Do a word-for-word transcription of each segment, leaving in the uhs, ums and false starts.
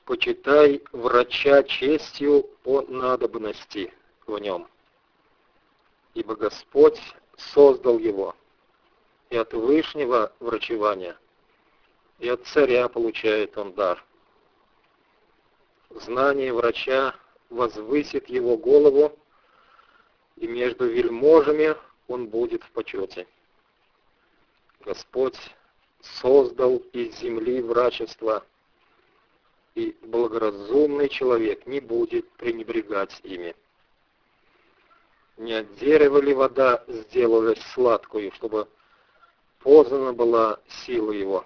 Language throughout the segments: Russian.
почитай врача честью по надобности в нем, ибо Господь создал его, и от Вышнего врачевания, и от царя получает он дар. Знание врача возвысит его голову, и между вельможами он будет в почете. Господь создал из земли врачество, и благоразумный человек не будет пренебрегать ими. Не от дерева ли вода сделалась сладкою, чтобы познана была сила его?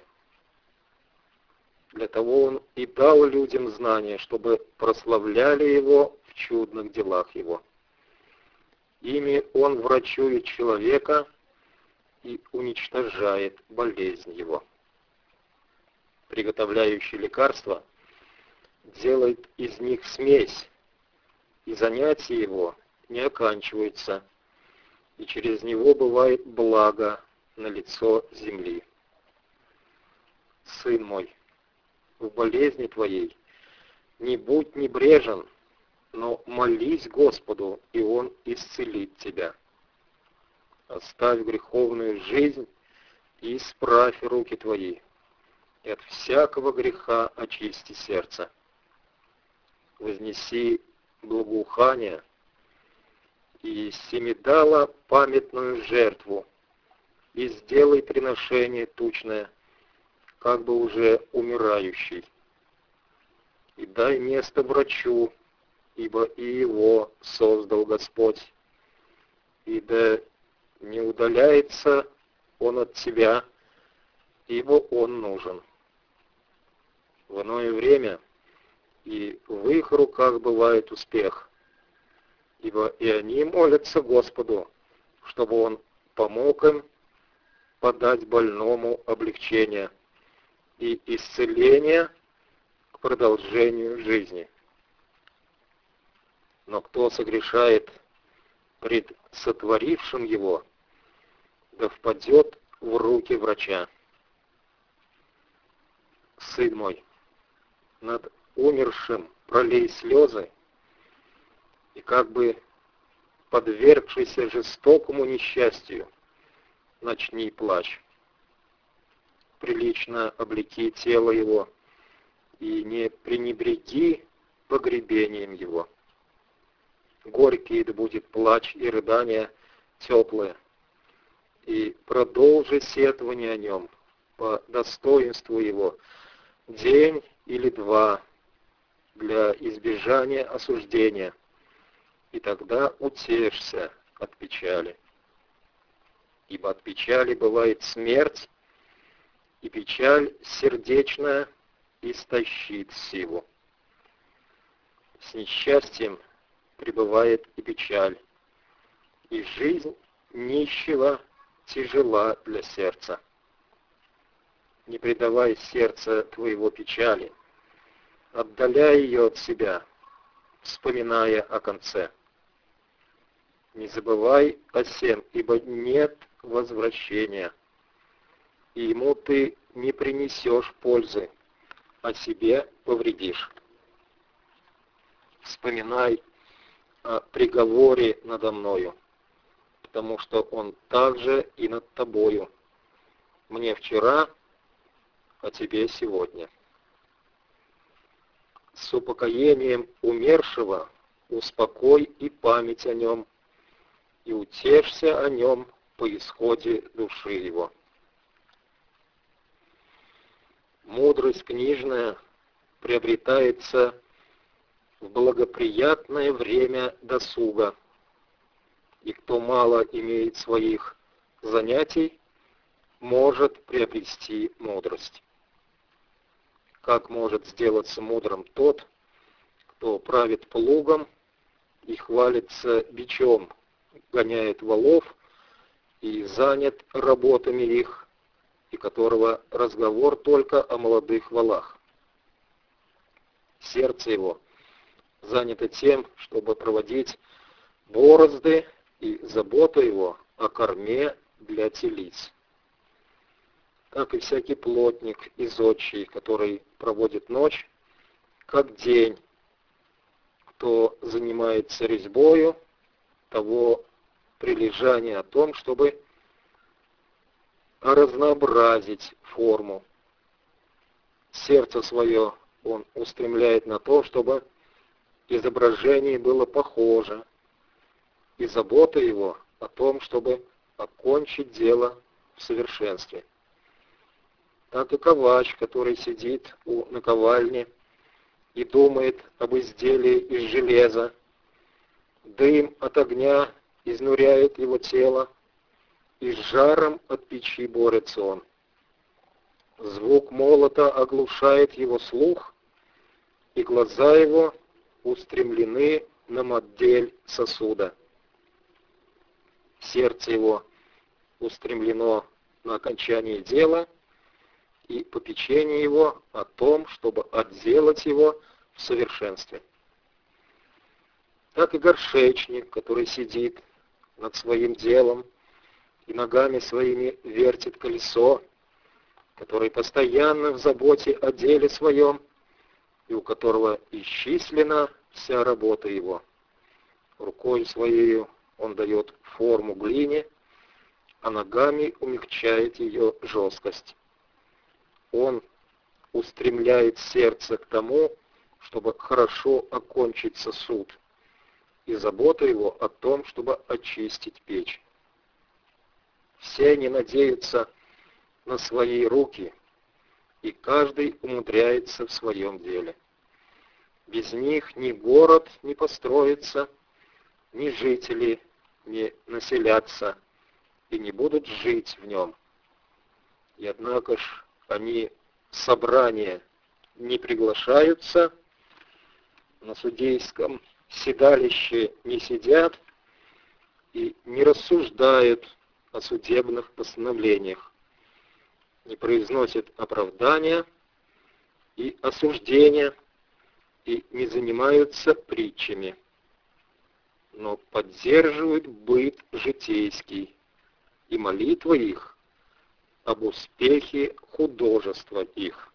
Для того он и дал людям знание, чтобы прославляли его в чудных делах его. Ими он врачует человека и уничтожает болезнь его. Приготовляющий лекарства делает из них смесь, и занятия его не оканчиваются, и через него бывает благо на лицо земли. Сын мой, в болезни твоей не будь небрежен, но молись Господу, и Он исцелит тебя. Оставь греховную жизнь и исправь руки твои, и от всякого греха очисти сердце. Вознеси благоухание и семидала памятную жертву, и сделай приношение тучное, как бы уже умирающий. И дай место врачу, ибо и его создал Господь, и да не удаляется он от тебя, ибо он нужен. В иное время и в их руках бывает успех, ибо и они молятся Господу, чтобы Он помог им подать больному облегчение и исцеление к продолжению жизни. Но кто согрешает пред сотворившим его, да впадет в руки врача. Сын мой, над умершим пролей слезы, и как бы подвергшийся жестокому несчастью, начни плач. Прилично облеки тело его, и не пренебреги погребением его. Горький да будет плач и рыдания теплые, и продолжи сетование о нем по достоинству его день или два для избежания осуждения, и тогда утешься от печали. Ибо от печали бывает смерть, и печаль сердечная истощит силу. С несчастьем пребывает и печаль, и жизнь нищего тяжела для сердца. Не предавай сердце твоего печали, отдаляй ее от себя, вспоминая о конце. Не забывай о сем, ибо нет возвращения, и ему ты не принесешь пользы, а себе повредишь. Вспоминай о приговоре надо мною, потому что он также и над тобою. Мне вчера, а тебе сегодня. С упокоением умершего успокой и память о нем, и утешься о нем по исходе души его. Мудрость книжная приобретается в благоприятное время досуга, и кто мало имеет своих занятий, может приобрести мудрость. Как может сделаться мудрым тот, кто правит плугом и хвалится бичом, гоняет волов и занят работами их, и которого разговор только о молодых волах. Сердце его занято тем, чтобы проводить борозды, и забота его о корме для телиц. Так и всякий плотник и зодчий, который проводит ночь, как день. Кто занимается резьбою, того прилежание о том, чтобы разнообразить форму. Сердце свое он устремляет на то, чтобы изображение было похоже, и забота его о том, чтобы окончить дело в совершенстве. Так и ковач, который сидит у наковальни и думает об изделии из железа, дым от огня изнуряет его тело, и с жаром от печи борется он. Звук молота оглушает его слух, и глаза его устремлены на модель сосуда. Сердце его устремлено на окончание дела, и попечение его о том, чтобы отделать его в совершенстве. Так и горшечник, который сидит над своим делом и ногами своими вертит колесо, который постоянно в заботе о деле своем, и у которого исчислена вся работа его. Рукой своей он дает форму глине, а ногами умягчает ее жесткость. Он устремляет сердце к тому, чтобы хорошо окончить сосуд, и забота его о том, чтобы очистить печь. Все они надеются на свои руки, и каждый умудряется в своем деле. Без них ни город не построится, ни жители не населятся и не будут жить в нем. И однако ж они в собрание не приглашаются, на судейском седалище не сидят и не рассуждают о судебных постановлениях, не произносят оправдания и осуждения и не занимаются притчами, но поддерживают быт житейский, и молитва их об успехе художества их.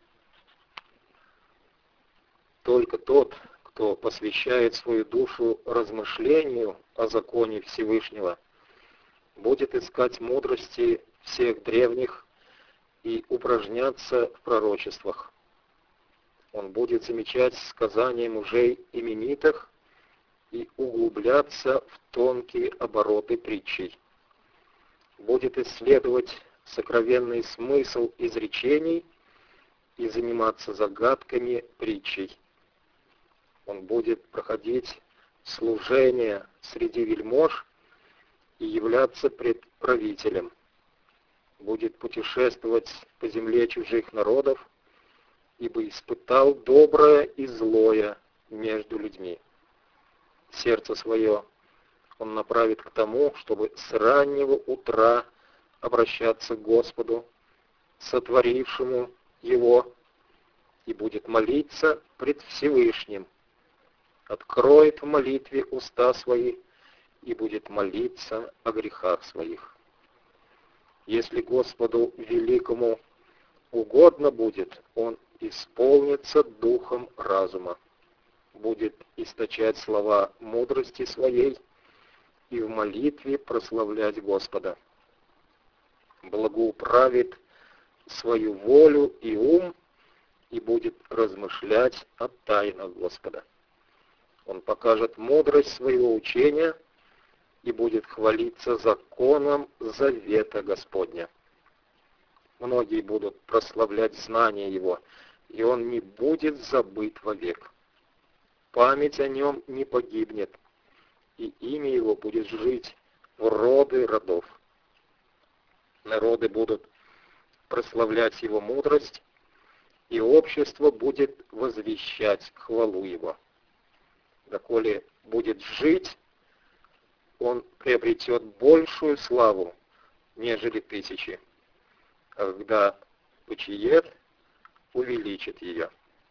Только тот, кто посвящает свою душу размышлению о законе Всевышнего, будет искать мудрости всех древних и упражняться в пророчествах. Он будет замечать сказания мужей именитых и углубляться в тонкие обороты притчей. Будет исследовать сокровенный смысл изречений и заниматься загадками притчей. Он будет проходить служение среди вельмож и являться пред правителем. Будет путешествовать по земле чужих народов, ибо испытал доброе и злое между людьми. Сердце свое он направит к тому, чтобы с раннего утра обращаться к Господу, сотворившему его, и будет молиться пред Всевышним, откроет в молитве уста свои и будет молиться о грехах своих. Если Господу Великому угодно будет, Он исполнится духом разума, будет источать слова мудрости своей и в молитве прославлять Господа. Благоуправит свою волю и ум и будет размышлять о тайнах Господа. Он покажет мудрость своего учения и будет хвалиться законом завета Господня. Многие будут прославлять знание его, и он не будет забыт вовек. Память о нем не погибнет, и имя его будет жить в роды родов. Народы будут прославлять его мудрость, и общество будет возвещать хвалу его. Доколе будет жить, он приобретет большую славу, нежели тысячи, а когда почиет, увеличит ее.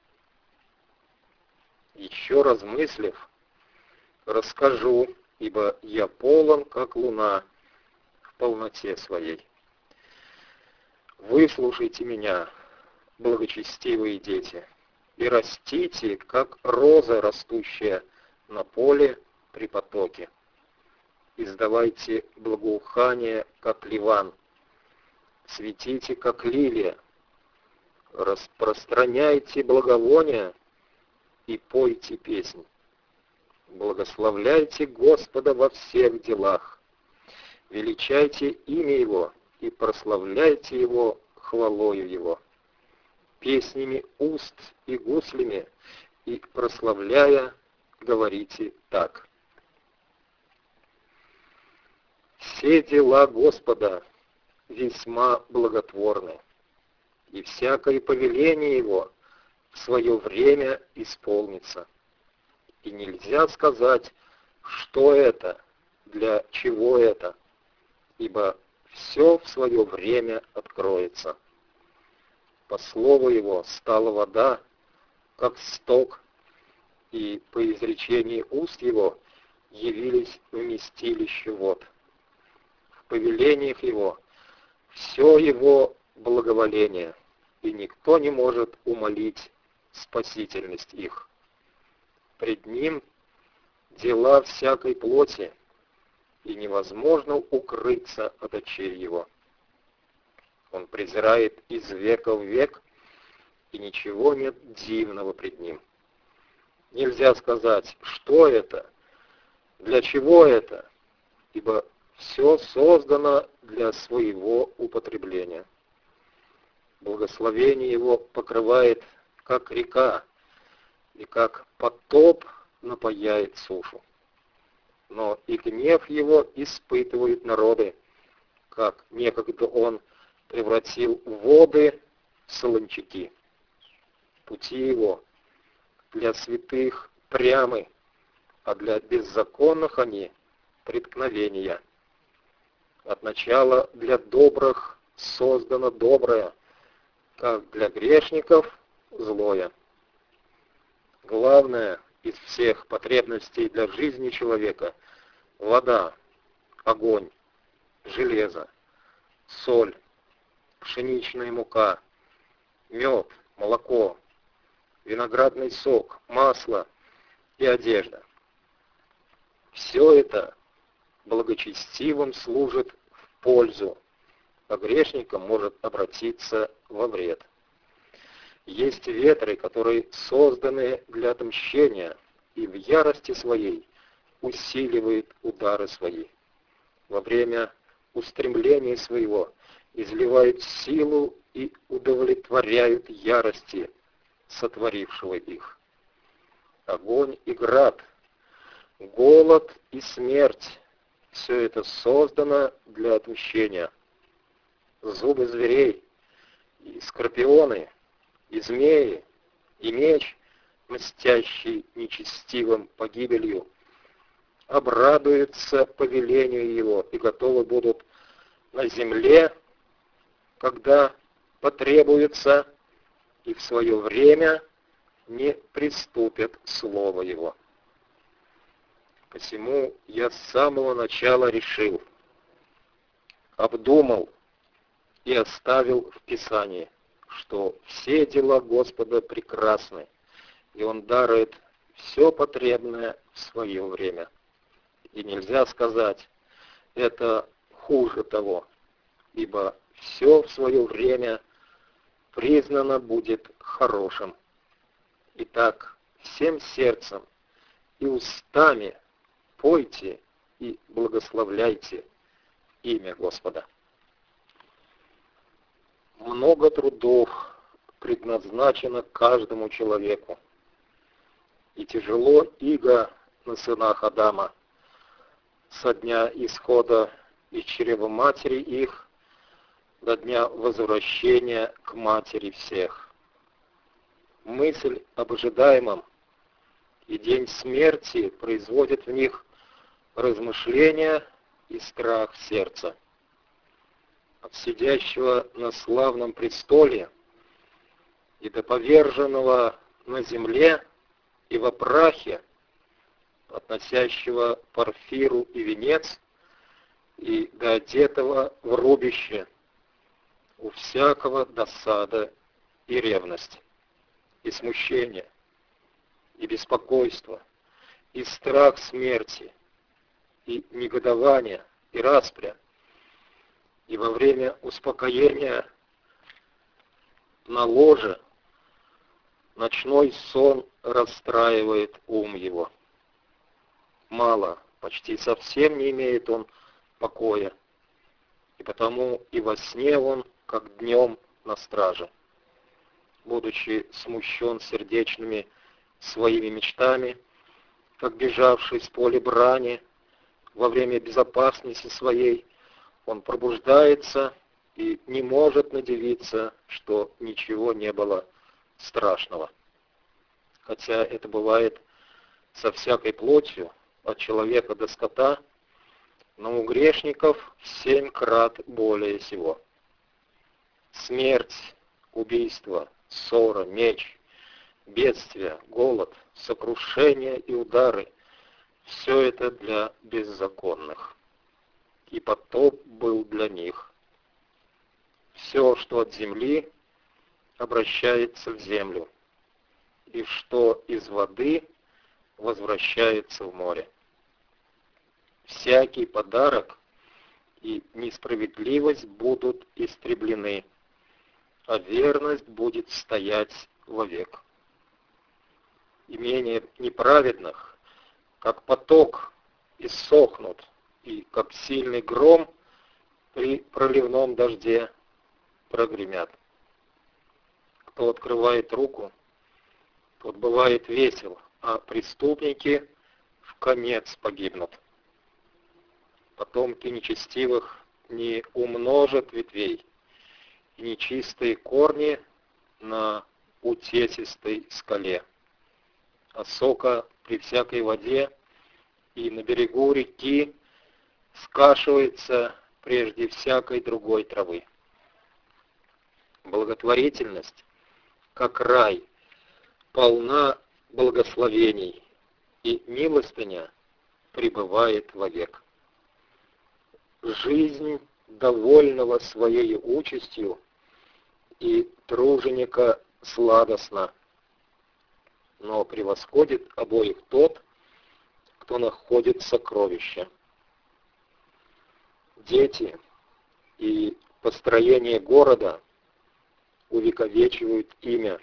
Еще размыслив, расскажу, ибо я полон, как луна, в полноте своей. Выслушайте меня, благочестивые дети, и растите, как роза, растущая на поле при потоке. Издавайте благоухание, как ливан, цветите, как лилия, распространяйте благовония и пойте песнь. Благословляйте Господа во всех делах, величайте имя Его и прославляйте Его хвалою Его, песнями уст и гуслями, и прославляя, говорите так. Все дела Господа весьма благотворны, и всякое повеление Его в свое время исполнится. И нельзя сказать, что это, для чего это, ибо все в свое время откроется. По слову Его стала вода, как сток, и по изречении уст Его явились вместилище вод. В повелениях Его все Его благоволение, и никто не может умолить спасительность их. Пред Ним дела всякой плоти, и невозможно укрыться от очей Его. Он презирает из века в век, и ничего нет дивного пред Ним. Нельзя сказать, что это, для чего это, ибо все создано для своего употребления. Благословение Его покрывает, как река, и как потоп напояет сушу. Но и гнев Его испытывают народы, как некогда Он превратил воды в солончаки. Пути Его для святых прямы, а для беззаконных они преткновения. От начала для добрых создано доброе, как для грешников злое. Главное из всех потребностей для жизни человека — вода, огонь, железо, соль, пшеничная мука, мед, молоко, виноградный сок, масло и одежда. Все это благочестивым служит в пользу, а грешникам может обратиться во вред. Есть ветры, которые созданы для отмщения, и в ярости своей усиливают удары свои. Во время устремления своего изливают силу и удовлетворяют ярости сотворившего их. Огонь и град, голод и смерть — все это создано для отмщения. Зубы зверей и скорпионы, и змеи, и меч, мстящий нечестивым погибелью, обрадуются повелению Его и готовы будут на земле, когда потребуется, и в свое время не приступят слово Его. Посему я с самого начала решил, обдумал и оставил в Писании, что все дела Господа прекрасны, и Он дарует все потребное в свое время. И нельзя сказать, это хуже того, ибо все в свое время признано будет хорошим. Итак, всем сердцем и устами пойте и благословляйте имя Господа. Много трудов предназначено каждому человеку, и тяжело иго на сынах Адама со дня исхода из чрева матери их до дня возвращения к матери всех. Мысль об ожидаемом и день смерти производит в них размышления и страх сердца. От сидящего на славном престоле и до поверженного на земле и во прахе, относящего парфиру и венец, и до одетого в рубище, у всякого досада и ревность. и смущение, и беспокойство, и страх смерти, и негодование, и распря. И во время успокоения на ложе ночной сон расстраивает ум его. Мало, почти совсем не имеет он покоя, и потому и во сне он, как днем, на страже. Будучи смущен сердечными своими мечтами, как бежавший с поля брани, во время безопасности своей, он пробуждается и не может надивиться, что ничего не было страшного. Хотя это бывает со всякой плотью, от человека до скота, но у грешников в семь крат более сего. Смерть, убийство, ссора, меч, бедствие, голод, сокрушение и удары — все это для беззаконных. И потоп был для них. Все, что от земли, обращается в землю, и что из воды возвращается в море. Всякий подарок и несправедливость будут истреблены, а верность будет стоять вовек. Имения неправедных, как поток, иссохнут, и как сильный гром при проливном дожде прогремят. Кто открывает руку, тот бывает весел, а преступники вконец погибнут. Потомки нечестивых не умножат ветвей, и нечистые корни на утесистой скале. А сока при всякой воде и на берегу реки скашивается прежде всякой другой травы. Благотворительность, как рай, полна благословений, и милостыня пребывает вовек. Жизнь довольного своей участью и труженика сладостна, но превосходит обоих тот, кто находит сокровища. Дети и построение города увековечивают имя,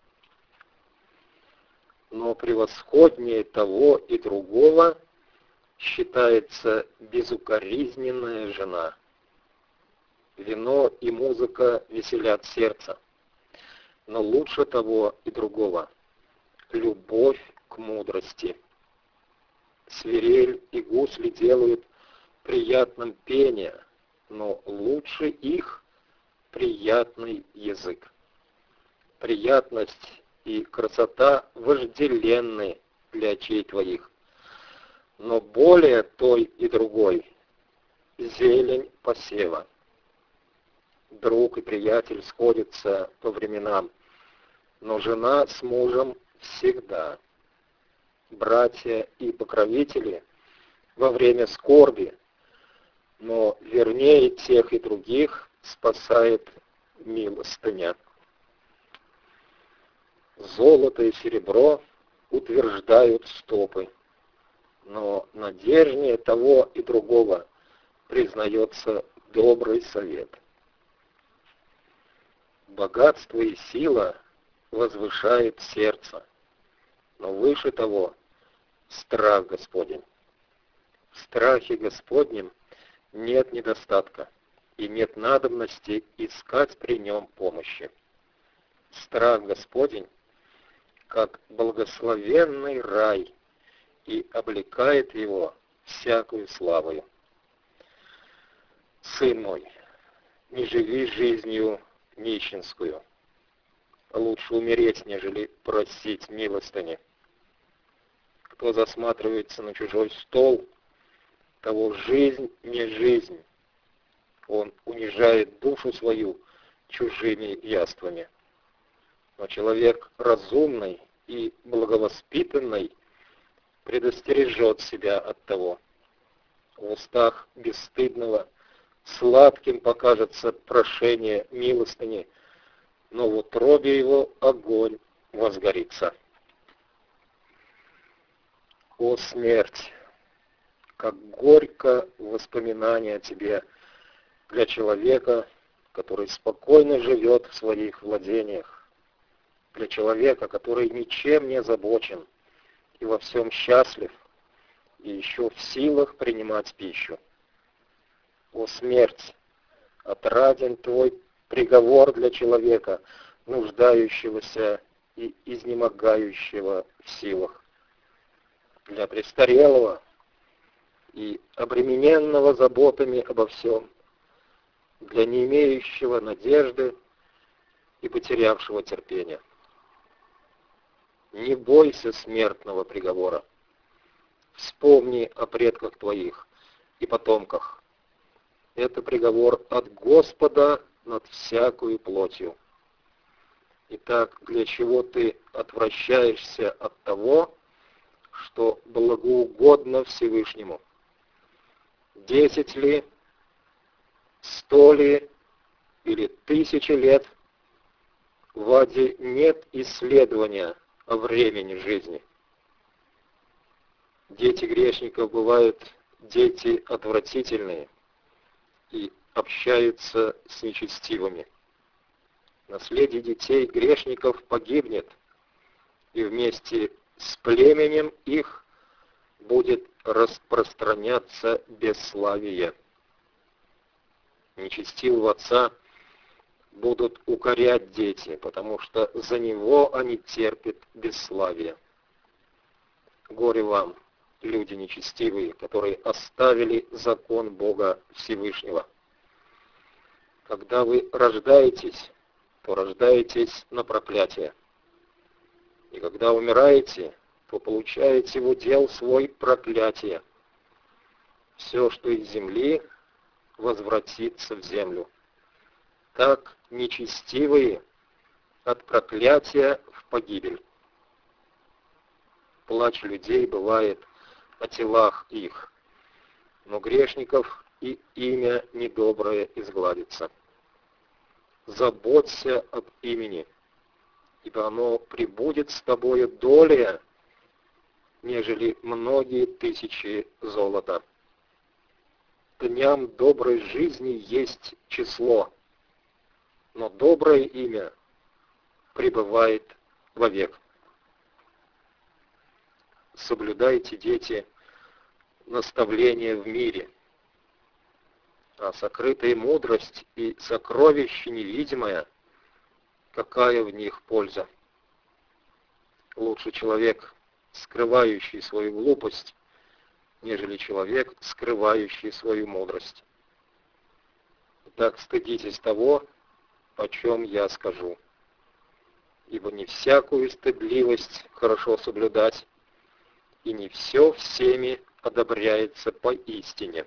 но превосходнее того и другого считается безукоризненная жена. Вино и музыка веселят сердце, но лучше того и другого — любовь к мудрости. Свирель и гусли делают приятным пение, но лучше их приятный язык. Приятность и красота вожделенны для очей твоих, но более той и другой — зелень посева. Друг и приятель сходятся по временам, но жена с мужем всегда. Братья и покровители во время скорби, но вернее тех и других спасает милостыня. Золото и серебро утверждают стопы, но надежнее того и другого признается добрый совет. Богатство и сила возвышает сердце, но выше того страх Господень. В страхе Господнем нет недостатка, и нет надобности искать при нем помощи. Страх Господень, как благословенный рай, и облекает его всякую славою. Сын мой, не живи жизнью нищенскую. Лучше умереть, нежели просить милостыни. Кто засматривается на чужой стол, того жизнь не жизнь. Он унижает душу свою чужими яствами. Но человек разумный и благовоспитанный предостережет себя от того. В устах бесстыдного сладким покажется прошение милостыни, но в утробе его огонь возгорится. О смерть! Как горько воспоминание о тебе для человека, который спокойно живет в своих владениях, для человека, который ничем не озабочен и во всем счастлив, и еще в силах принимать пищу. О смерть! Отраден твой приговор для человека, нуждающегося и изнемогающего в силах, для престарелого и обремененного заботами обо всем, для не имеющего надежды и потерявшего терпения. Не бойся смертного приговора. Вспомни о предках твоих и потомках. Это приговор от Господа над всякую плотью. Итак, для чего ты отвращаешься от того, что благоугодно Всевышнему? Десять ли, сто ли или тысячи лет в аде нет исследования о времени жизни. Дети грешников бывают дети отвратительные и общаются с нечестивыми. Наследие детей грешников погибнет, и вместе с племенем их будет распространяться бесславие. Нечестивого отца будут укорять дети, потому что за него они терпят бесславие. Горе вам, люди нечестивые, которые оставили закон Бога Всевышнего. Когда вы рождаетесь, то рождаетесь на проклятие. И когда умираете, то получаете в удел свой проклятие. Все, что из земли, возвратится в землю. Так нечестивые от проклятия в погибель. Плач людей бывает о телах их, но грешников и имя недоброе изгладится. Заботься об имени, ибо оно пребудет с тобою долее, нежели многие тысячи золота. Дням доброй жизни есть число, но доброе имя пребывает вовек. Соблюдайте, дети, наставления в мире, а сокрытая мудрость и сокровище невидимое, какая в них польза? Лучше человек, скрывающий свою глупость, нежели человек, скрывающий свою мудрость. Так стыдитесь того, о чем я скажу. Ибо не всякую стыдливость хорошо соблюдать, и не все всеми одобряется поистине.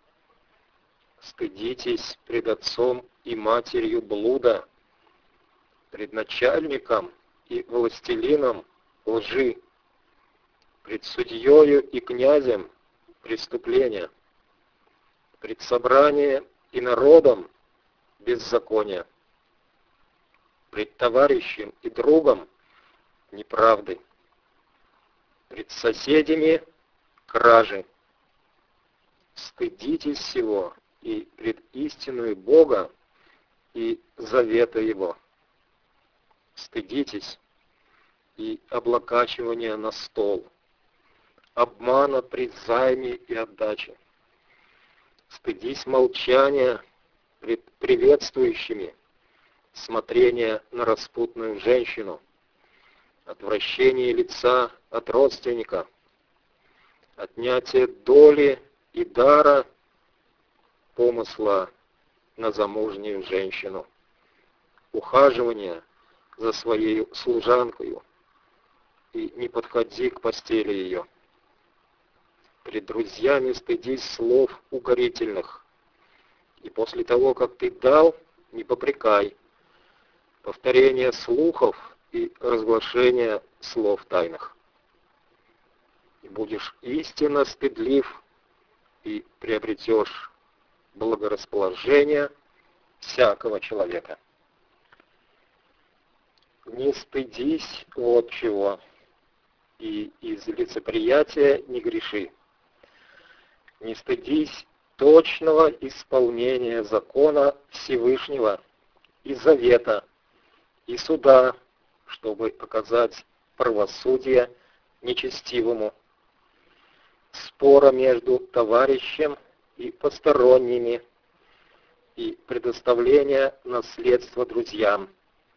Стыдитесь пред отцом и матерью блуда, пред начальником и властелином лжи, пред судьею и князем преступления, пред собранием и народом беззакония, пред товарищем и другом неправды, пред соседями кражи. Стыдитесь всего и пред истиною Бога и завета Его. Стыдитесь и облокачивания на стол, обмана при займе и отдаче. Стыдись молчания пред приветствующими, смотрения на распутную женщину, отвращение лица от родственника, отнятие доли и дара помысла на замужнюю женщину, ухаживание за своей служанкою, и не подходи к постели ее. Пред друзьями стыдись слов укорительных, и после того, как ты дал, не попрекай, повторение слухов и разглашение слов тайных. И будешь истинно стыдлив, и приобретешь благорасположение всякого человека. Не стыдись вот чего, и из лицеприятия не греши. Не стыдись точного исполнения закона Всевышнего и завета, и суда, чтобы показать правосудие нечестивому, спора между товарищем и посторонними, и предоставления наследства друзьям,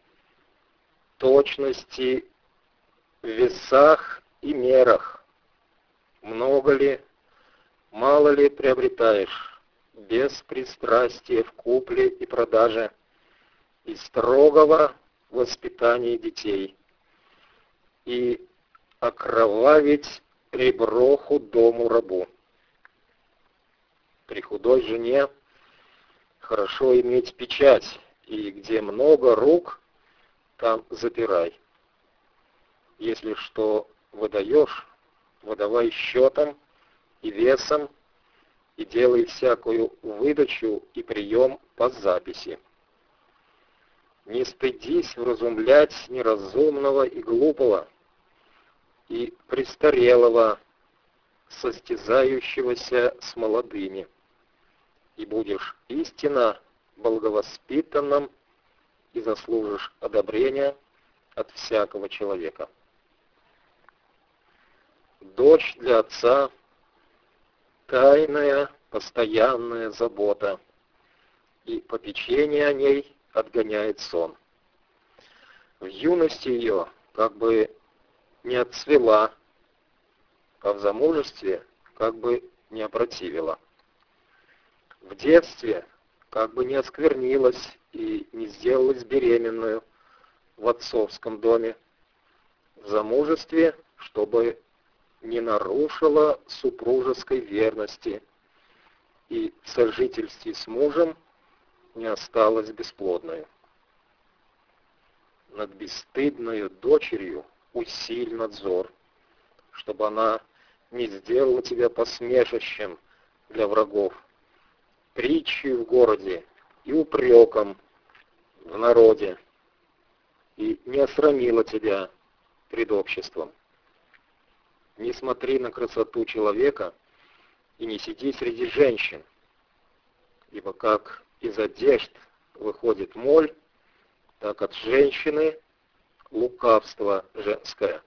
точности в весах и мерах, много ли, мало ли приобретаешь, без пристрастия в купле и продаже, и строгого воспитания детей, и окровавить ребро худому рабу. При худой жене хорошо иметь печать, и где много рук, там запирай. Если что выдаешь, выдавай счетом и весом, и делай всякую выдачу и прием по записи. Не стыдись вразумлять неразумного и глупого, и престарелого, состязающегося с молодыми, и будешь истинно благовоспитанным и заслужишь одобрения от всякого человека. Дочь для отца — тайная, постоянная забота, и попечение о ней отгоняет сон. В юности ее как бы не отцвела, а в замужестве как бы не опротивила. В детстве как бы не осквернилась и не сделалась беременную в отцовском доме. В замужестве, чтобы не нарушила супружеской верности и в сожительстве с мужем не осталась бесплодной. Над бесстыдною дочерью усиль надзор, чтобы она не сделала тебя посмешищем для врагов, притчей в городе и упреком в народе, и не осрамила тебя пред обществом. Не смотри на красоту человека и не сиди среди женщин, ибо как из одежд выходит моль, так от женщины лукавство женское.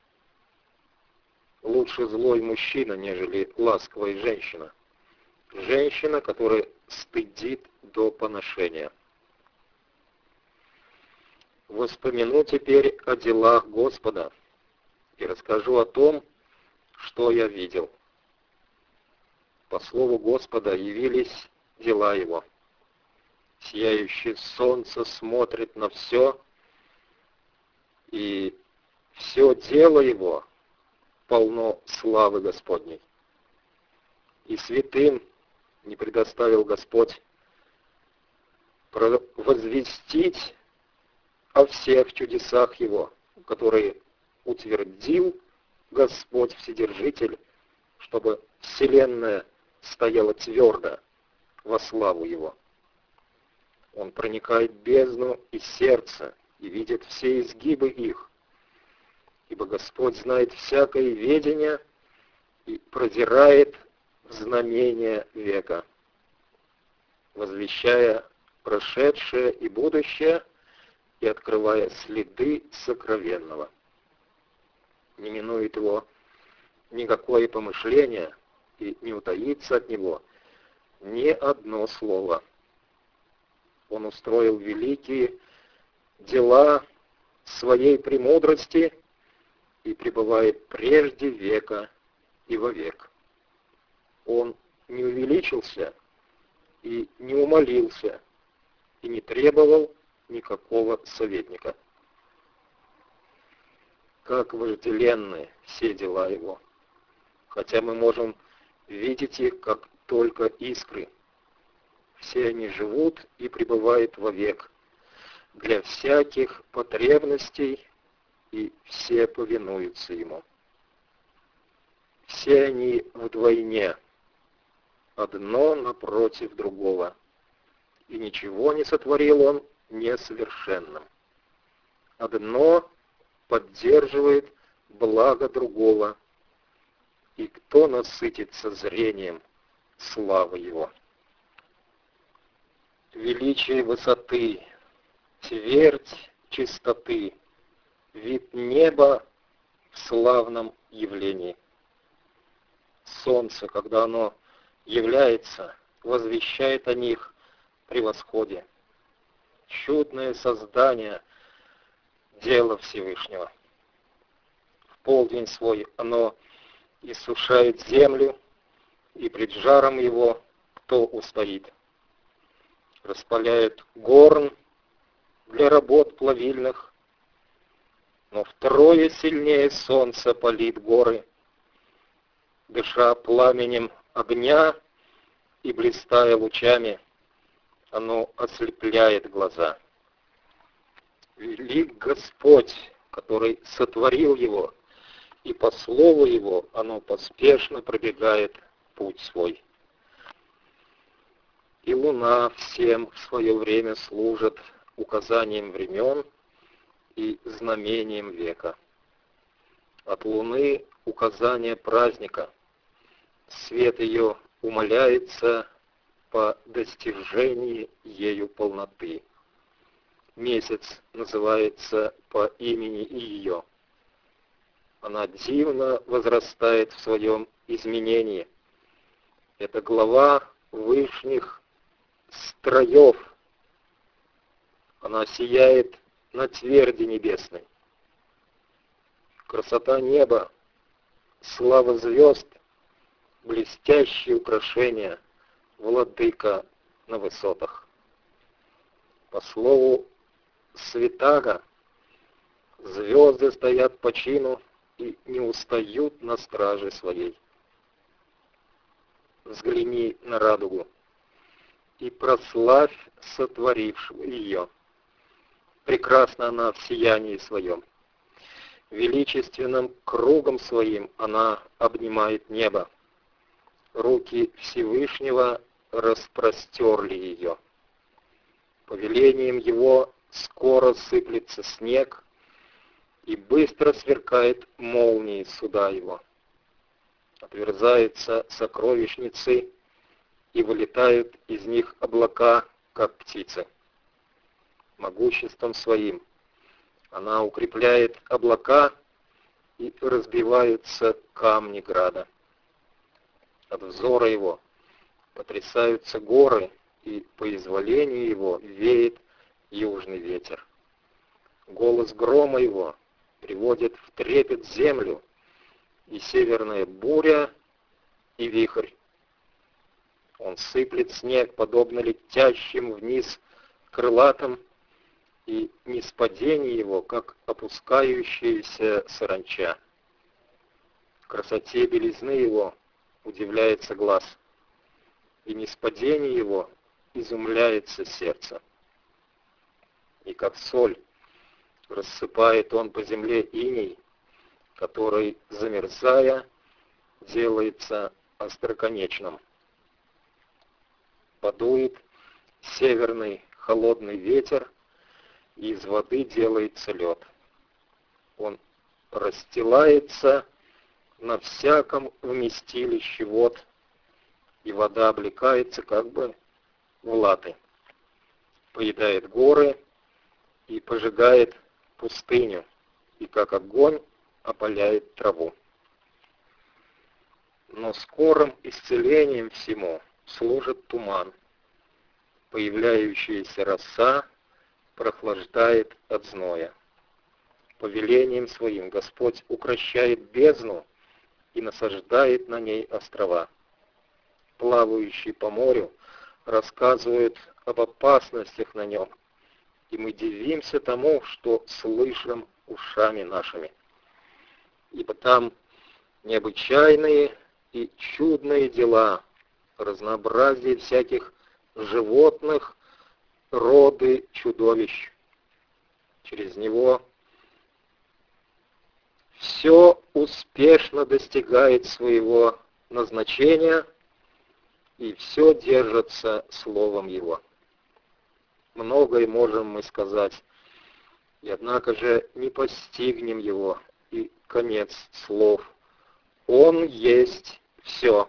Лучше злой мужчина, нежели ласковая женщина. Женщина, которая стыдит до поношения. Воспомяну теперь о делах Господа и расскажу о том, что я видел. По слову Господа явились дела Его. Сияющее солнце смотрит на все, и все дело Его полно славы Господней. И святым не предоставил Господь возвестить о всех чудесах Его, которые утвердил Господь Вседержитель, чтобы вселенная стояла твердо во славу Его. Он проникает в бездну и сердце и видит все изгибы их, ибо Господь знает всякое ведение и прозирает в знамения века, возвещая прошедшее и будущее и открывая следы сокровенного. Не минует его никакое помышление и не утаится от него ни одно слово. Он устроил великие дела своей премудрости и пребывает прежде века и вовек. Он не увеличился и не умолился, и не требовал никакого советника. Как вожделенны все дела Его, хотя мы можем видеть их, как только искры. Все они живут и пребывают вовек, для всяких потребностей, и все повинуются Ему. Все они вдвойне, одно напротив другого, и ничего не сотворил Он несовершенным. одно поддерживает благо другого, и кто насытится зрением славы его. Величие высоты, твердь чистоты, вид неба в славном явлении. Солнце, когда оно является, возвещает о них превосходе. Чудное создание, дело Всевышнего. В полдень свой оно иссушает землю, и пред жаром его кто устоит? Распаляет горн для работ плавильных, но втрое сильнее солнце палит горы, дыша пламенем огня и блистая лучами, оно ослепляет глаза. Велик Господь, который сотворил его, и по слову его оно поспешно пробегает путь свой. И луна всем в свое время служит указанием времен и знамением века. От луны указание праздника, свет ее умаляется по достижении ею полноты. Месяц называется по имени ее. Она дивно возрастает в своем изменении. Это глава вышних строев. Она сияет на тверди небесной. Красота неба, слава звезд, блестящие украшения, владыка на высотах. По слову Святаго, звезды стоят по чину и не устают на страже своей. Взгляни на радугу и прославь сотворившего ее. Прекрасна она в сиянии своем. Величественным кругом своим она обнимает небо. Руки Всевышнего распростерли ее. Повелением его скоро сыплется снег, и быстро сверкает молнией суда его. Отверзаются сокровищницы, и вылетают из них облака, как птицы. Могуществом своим она укрепляет облака, и разбиваются камни града. От взора его потрясаются горы, и по изволению его веет южный ветер. Голос грома его приводит в трепет землю, и северная буря, и вихрь. Он сыплет снег, подобно летящим вниз крылатым, и ниспадение его, как опускающаяся саранча. Красоте белизны его удивляется глаз, и ниспадение его изумляется сердце. И как соль рассыпает он по земле иней, который, замерзая, делается остроконечным. Подует северный холодный ветер, и из воды делается лед. Он расстилается на всяком вместилище вод, и вода облекается как бы в латы, поедает горы и пожигает пустыню, и как огонь опаляет траву. Но скорым исцелением всему служит туман. Появляющаяся роса прохлаждает от зноя. Повелением своим Господь укрощает бездну и насаждает на ней острова. Плавающие по морю рассказывают об опасностях на нем, и мы дивимся тому, что слышим ушами нашими. Ибо там необычайные и чудные дела, разнообразие всяких животных, роды чудовищ. Через него все успешно достигает своего назначения, и все держится словом его. Многое можем мы сказать И однако же не постигнем его, и конец слов. Он есть все.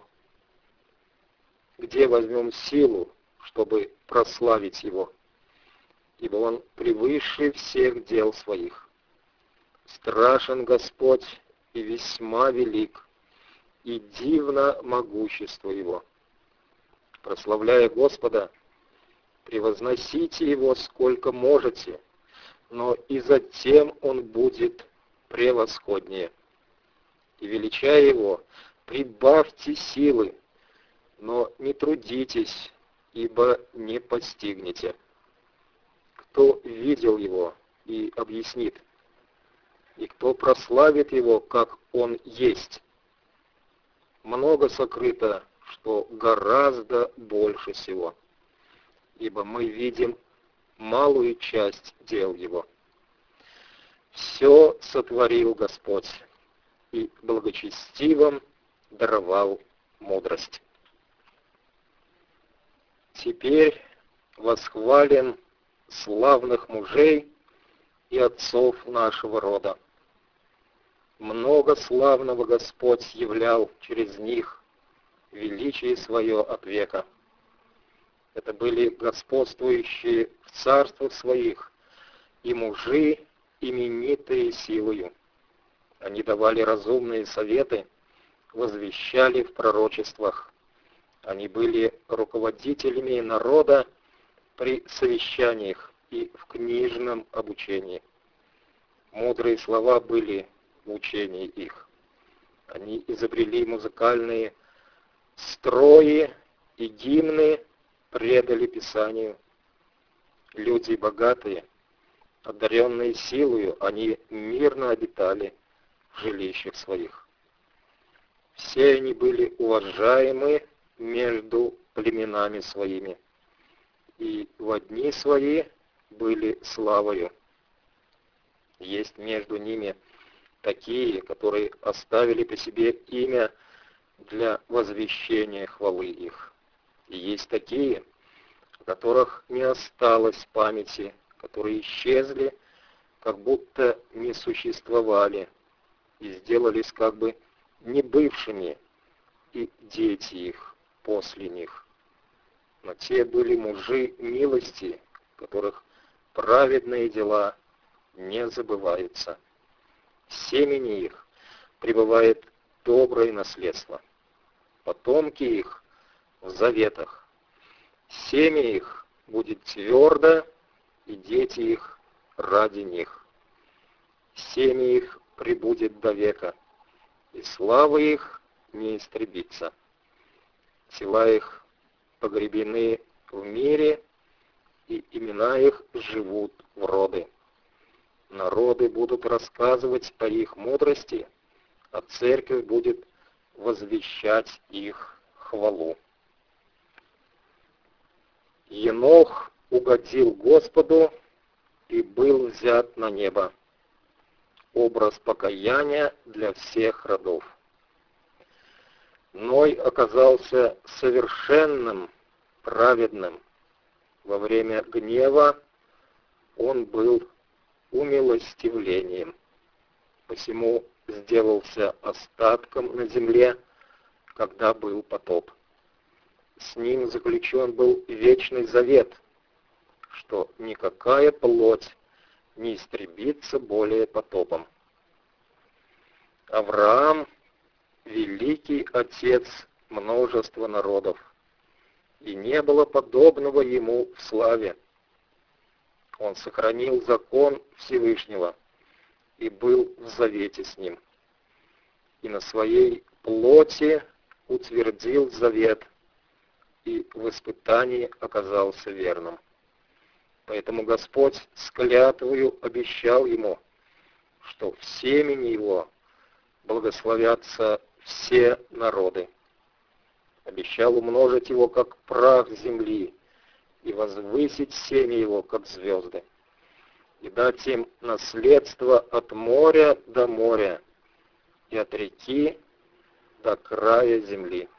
Где возьмем силу, чтобы прославить его? Ибо он превыше всех дел своих. Страшен Господь и весьма велик, и дивно могущество его. Прославляя Господа, превозносите его сколько можете, но и затем он будет превосходнее. И величая его, прибавьте силы, но не трудитесь, ибо не постигнете. Кто видел его и объяснит, и кто прославит его, как он есть? Много сокрыто, что гораздо больше всего, ибо мы видим малую часть дел его. Все сотворил Господь, и благочестивым даровал мудрость. Теперь восхвалим славных мужей и отцов нашего рода. Много славного Господь являл через них величие свое от века. Это были господствующие в царствах своих и мужи, именитые силою. Они давали разумные советы, возвещали в пророчествах. Они были руководителями народа при совещаниях и в книжном обучении. Мудрые слова были в учении их. Они изобрели музыкальные строи и гимны, предали Писанию. Люди богатые, одаренные силою, они мирно обитали в жилищах своих. Все они были уважаемы между племенами своими, и в дни свои были славою. Есть между ними такие, которые оставили по себе имя для возвещения хвалы их. И есть такие, о которых не осталось памяти, которые исчезли, как будто не существовали, и сделались как бы небывшими, и дети их после них. Но те были мужи милости, которых праведные дела не забываются. В семени их пребывает доброе наследство. Потомки их в заветах. Семя их будет твердо, и дети их ради них. Семя их пребудет до века, и слава их не истребится. Тела их погребены в мире, и имена их живут в роды. Народы будут рассказывать о их мудрости, а церковь будет возвещать их хвалу. Енох угодил Господу и был взят на небо. Образ покаяния для всех родов. Ной оказался совершенным, праведным. Во время гнева он был умилостивлением. Посему сделался остатком на земле, когда был потоп. С ним заключен был вечный завет, что никакая плоть не истребится более потопом. Авраам — великий отец множества народов, и не было подобного ему в славе. Он сохранил закон Всевышнего и был в завете с ним, и на своей плоти утвердил завет, и в испытании оказался верным. Поэтому Господь с клятвою обещал ему, что в семени его благословятся все народы. Обещал умножить его, как прах земли, и возвысить семя его, как звезды, и дать им наследство от моря до моря, и от реки до края земли.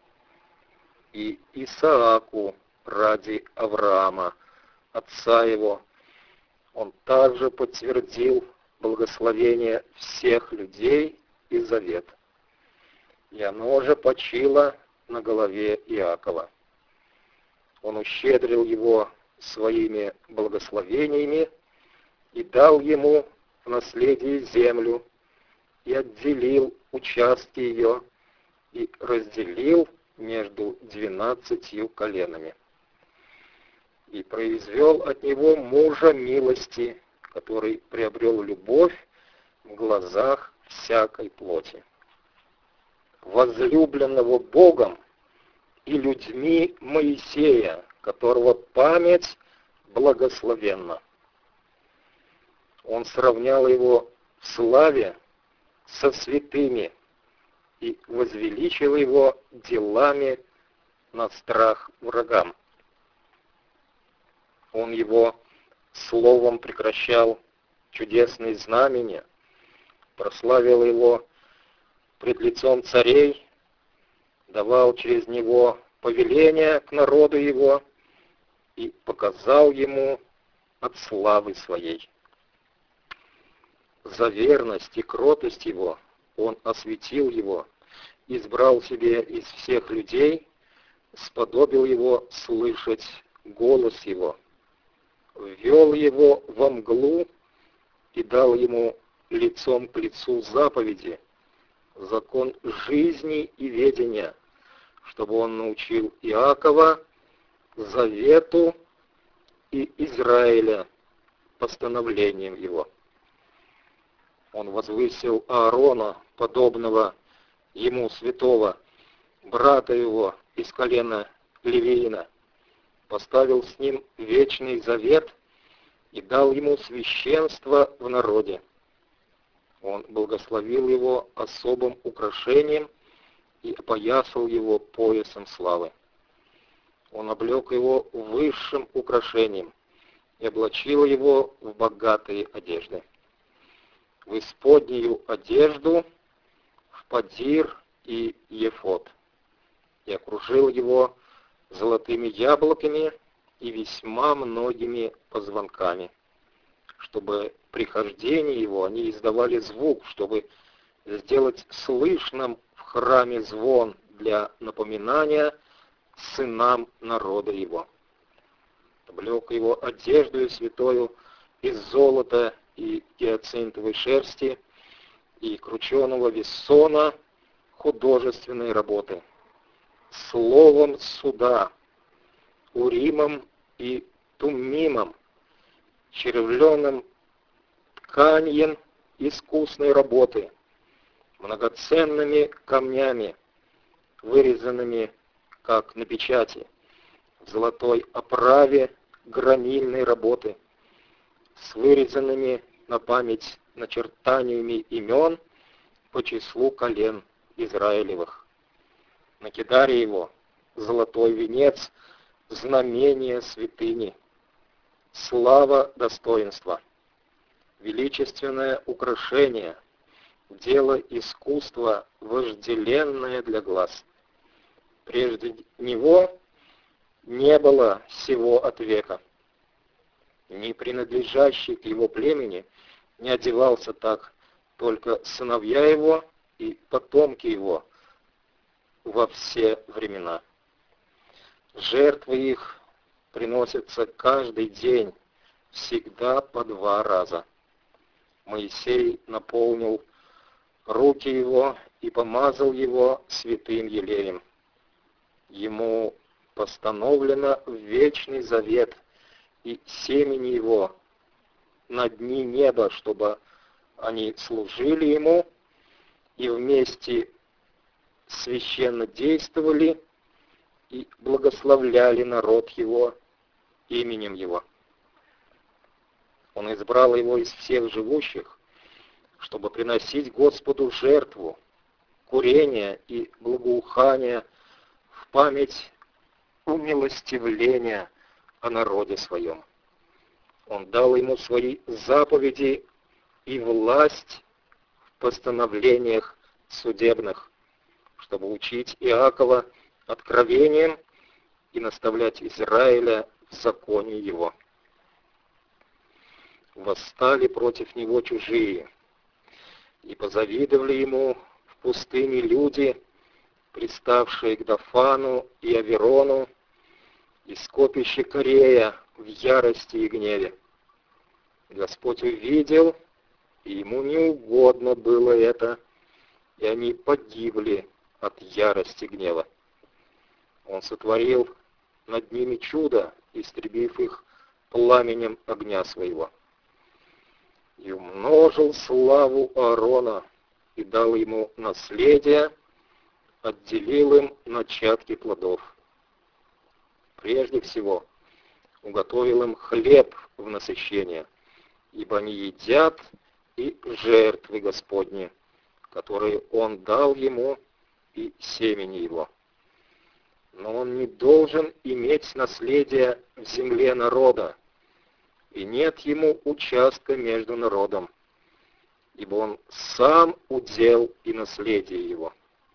И Исааку ради Авраама, отца его, Он также подтвердил благословение всех людей и завет. И оно же почило на голове Иакова. Он ущедрил его своими благословениями и дал ему в наследие землю, и отделил участки ее, и разделил между двенадцатью коленами. И произвел от него мужа милости, который приобрел любовь в глазах всякой плоти, возлюбленного Богом и людьми Моисея, которого память благословенна. Он сравнял его в славе со святыми и возвеличил его делами на страх врагам. Он его словом прекращал чудесные знамения, прославил его пред лицом царей, давал через него повеления к народу его и показал ему от славы своей. За верность и кротость его он осветил его, избрал себе из всех людей, сподобил его слышать голос его, ввел его во мглу и дал ему лицом к лицу заповеди, закон жизни и ведения, чтобы он научил Иакова завету и Израиля постановлением его. Он возвысил Аарона, подобного ему святого, брата его из колена Левиина, поставил с ним вечный завет и дал ему священство в народе. Он благословил его особым украшением и опоясал его поясом славы. Он облег его высшим украшением и облачил его в богатые одежды, в исподнюю одежду, в падир и ефод, и окружил его золотыми яблоками и весьма многими позвонками, чтобы при хождении его они издавали звук, чтобы сделать слышным в храме звон для напоминания сынам народа его. Облег его одеждою святою из золота и гиацинтовой шерсти и крученого вессона художественной работы, словом суда, уримом и туммимом, червленым тканьем искусной работы, многоценными камнями, вырезанными, как на печати, в золотой оправе гранильной работы, с вырезанными на память начертаниями имен по числу колен Израилевых. На кидаре его золотой венец, знамение святыни, слава достоинства, величественное украшение, дело искусства, вожделенное для глаз. Прежде него не было сего от века. Ни принадлежащий к его племени не одевался так, только сыновья его и потомки его во все времена. Жертвы их приносятся каждый день, всегда по два раза. Моисей наполнил руки его и помазал его святым елеем. Ему постановлено вечный завет и семени его на дни неба, чтобы они служили ему и вместе священно действовали и благословляли народ его именем его. Он избрал его из всех живущих, чтобы приносить Господу жертву, курение и благоухание в память умилостивления о народе своем. Он дал ему свои заповеди и власть в постановлениях судебных, чтобы учить Иакова откровением и наставлять Израиля в законе его. восстали против него чужие, и позавидовали ему в пустыне люди, приставшие к Дафану и Аверону, и скопище Корея в ярости и гневе. Господь увидел, и ему не угодно было это, и они погибли от ярости гнева. Он сотворил над ними чудо, истребив их пламенем огня своего. И умножил славу Аарона, и дал ему наследие, отделил им начатки плодов. Прежде всего, уготовил им хлеб в насыщение, ибо они едят и жертвы Господни, которые он дал ему и семени его. Но он не должен иметь наследия в земле народа, и нет ему участка между народом, ибо он сам удел и наследие его.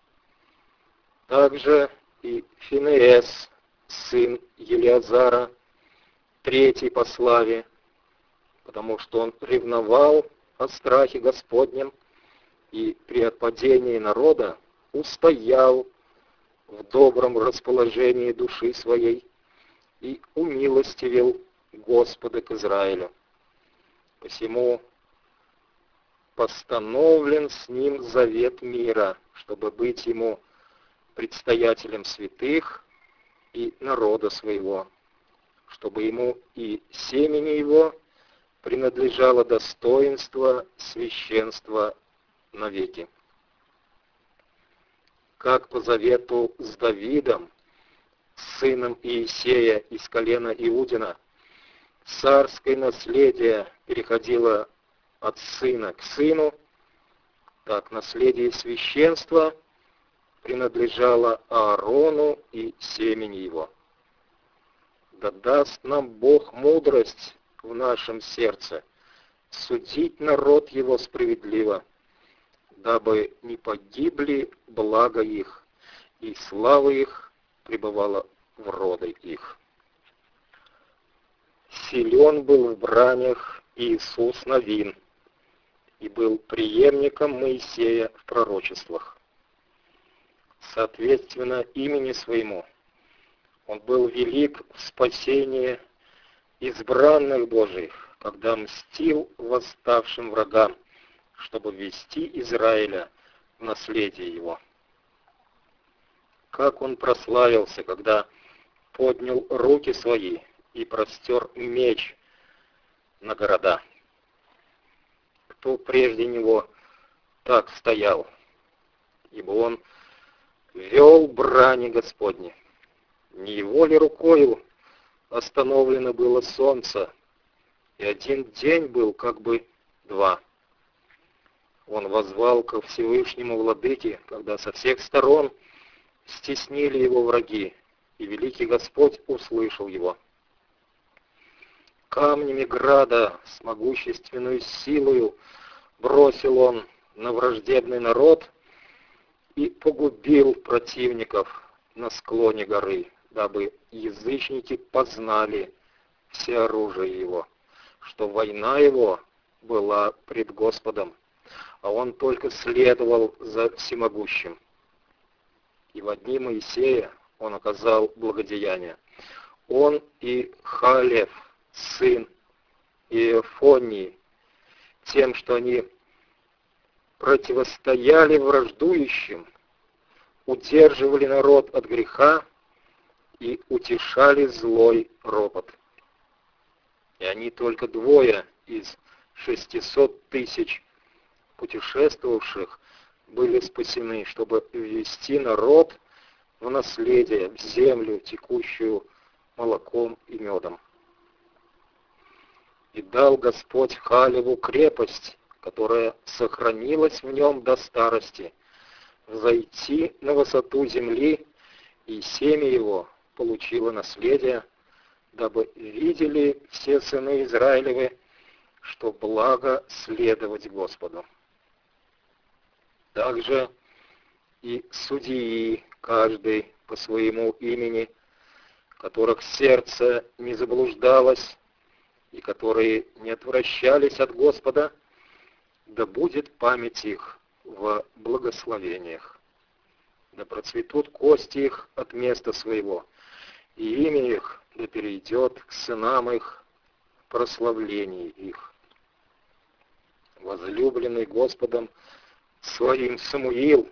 Также и Финеес, сын Елиазара, третий по славе, потому что он ревновал о страхе Господнем и при отпадении народа устоял в добром расположении души своей и умилостивил Господа к Израилю. Посему постановлен с ним завет мира, чтобы быть ему предстоятелем святых и народа своего, чтобы ему и семени его принадлежало достоинство священства навеки. Как по завету с Давидом, сыном Иисея из колена Иудина, царское наследие переходило от сына к сыну, так наследие священства принадлежало Аарону и семени его. Да даст нам Бог мудрость в нашем сердце судить народ его справедливо, дабы не погибли благо их, и слава их пребывала в роды их. Силен был в бранях Иисус Навин, и был преемником Моисея в пророчествах. Соответственно имени своему, он был велик в спасении избранных Божиих, когда мстил восставшим врагам, чтобы ввести Израиля в наследие его. Как он прославился, когда поднял руки свои и простер меч на города. Кто прежде него так стоял? Ибо он вел брани Господни. Не его ли рукою остановлено было солнце, и один день был как бы два. Он воззвал ко Всевышнему Владыке, когда со всех сторон стеснили его враги, и великий Господь услышал его. Камнями града с могущественной силою бросил он на враждебный народ и погубил противников на склоне горы, дабы язычники познали все оружие его, что война его была пред Господом, а он только следовал за всемогущим. И в дни Моисея он оказал благодеяние. Он и Халев, сын Иефонии, тем, что они противостояли враждующим, удерживали народ от греха и утешали злой ропот. И они только двое из шестисот тысяч путешествовавших были спасены, чтобы ввести народ в наследие, в землю, текущую молоком и медом. И дал Господь Халеву крепость, которая сохранилась в нем до старости, взойти на высоту земли, и семя его получило наследие, дабы видели все сыны Израилевы, что благо следовать Господу. Также и судьи, каждый по своему имени, которых сердце не заблуждалось, и которые не отвращались от Господа, да будет память их во благословениях. Да процветут кости их от места своего, и имя их да перейдет к сынам их в прославлении их. Возлюбленный Господом своим Самуил,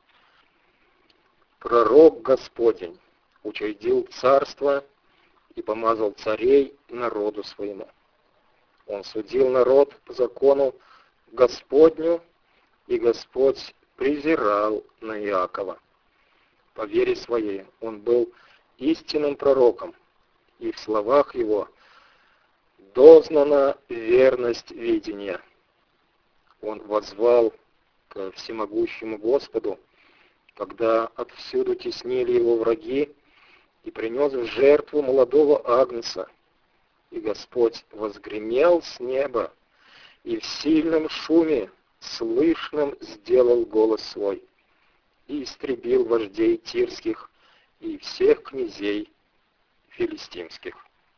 пророк Господень, учредил царство и помазал царей народу своему. Он судил народ по закону Господню, и Господь презирал на Иакова. По вере своей он был истинным пророком, и в словах его дознана верность видения. Он воззвал ко всемогущему Господу, когда отвсюду теснили его враги, и принес в жертву молодого агнца. И Господь возгремел с неба, и в сильном шуме слышным сделал голос свой, и истребил вождей тирских и всех князей филистимских.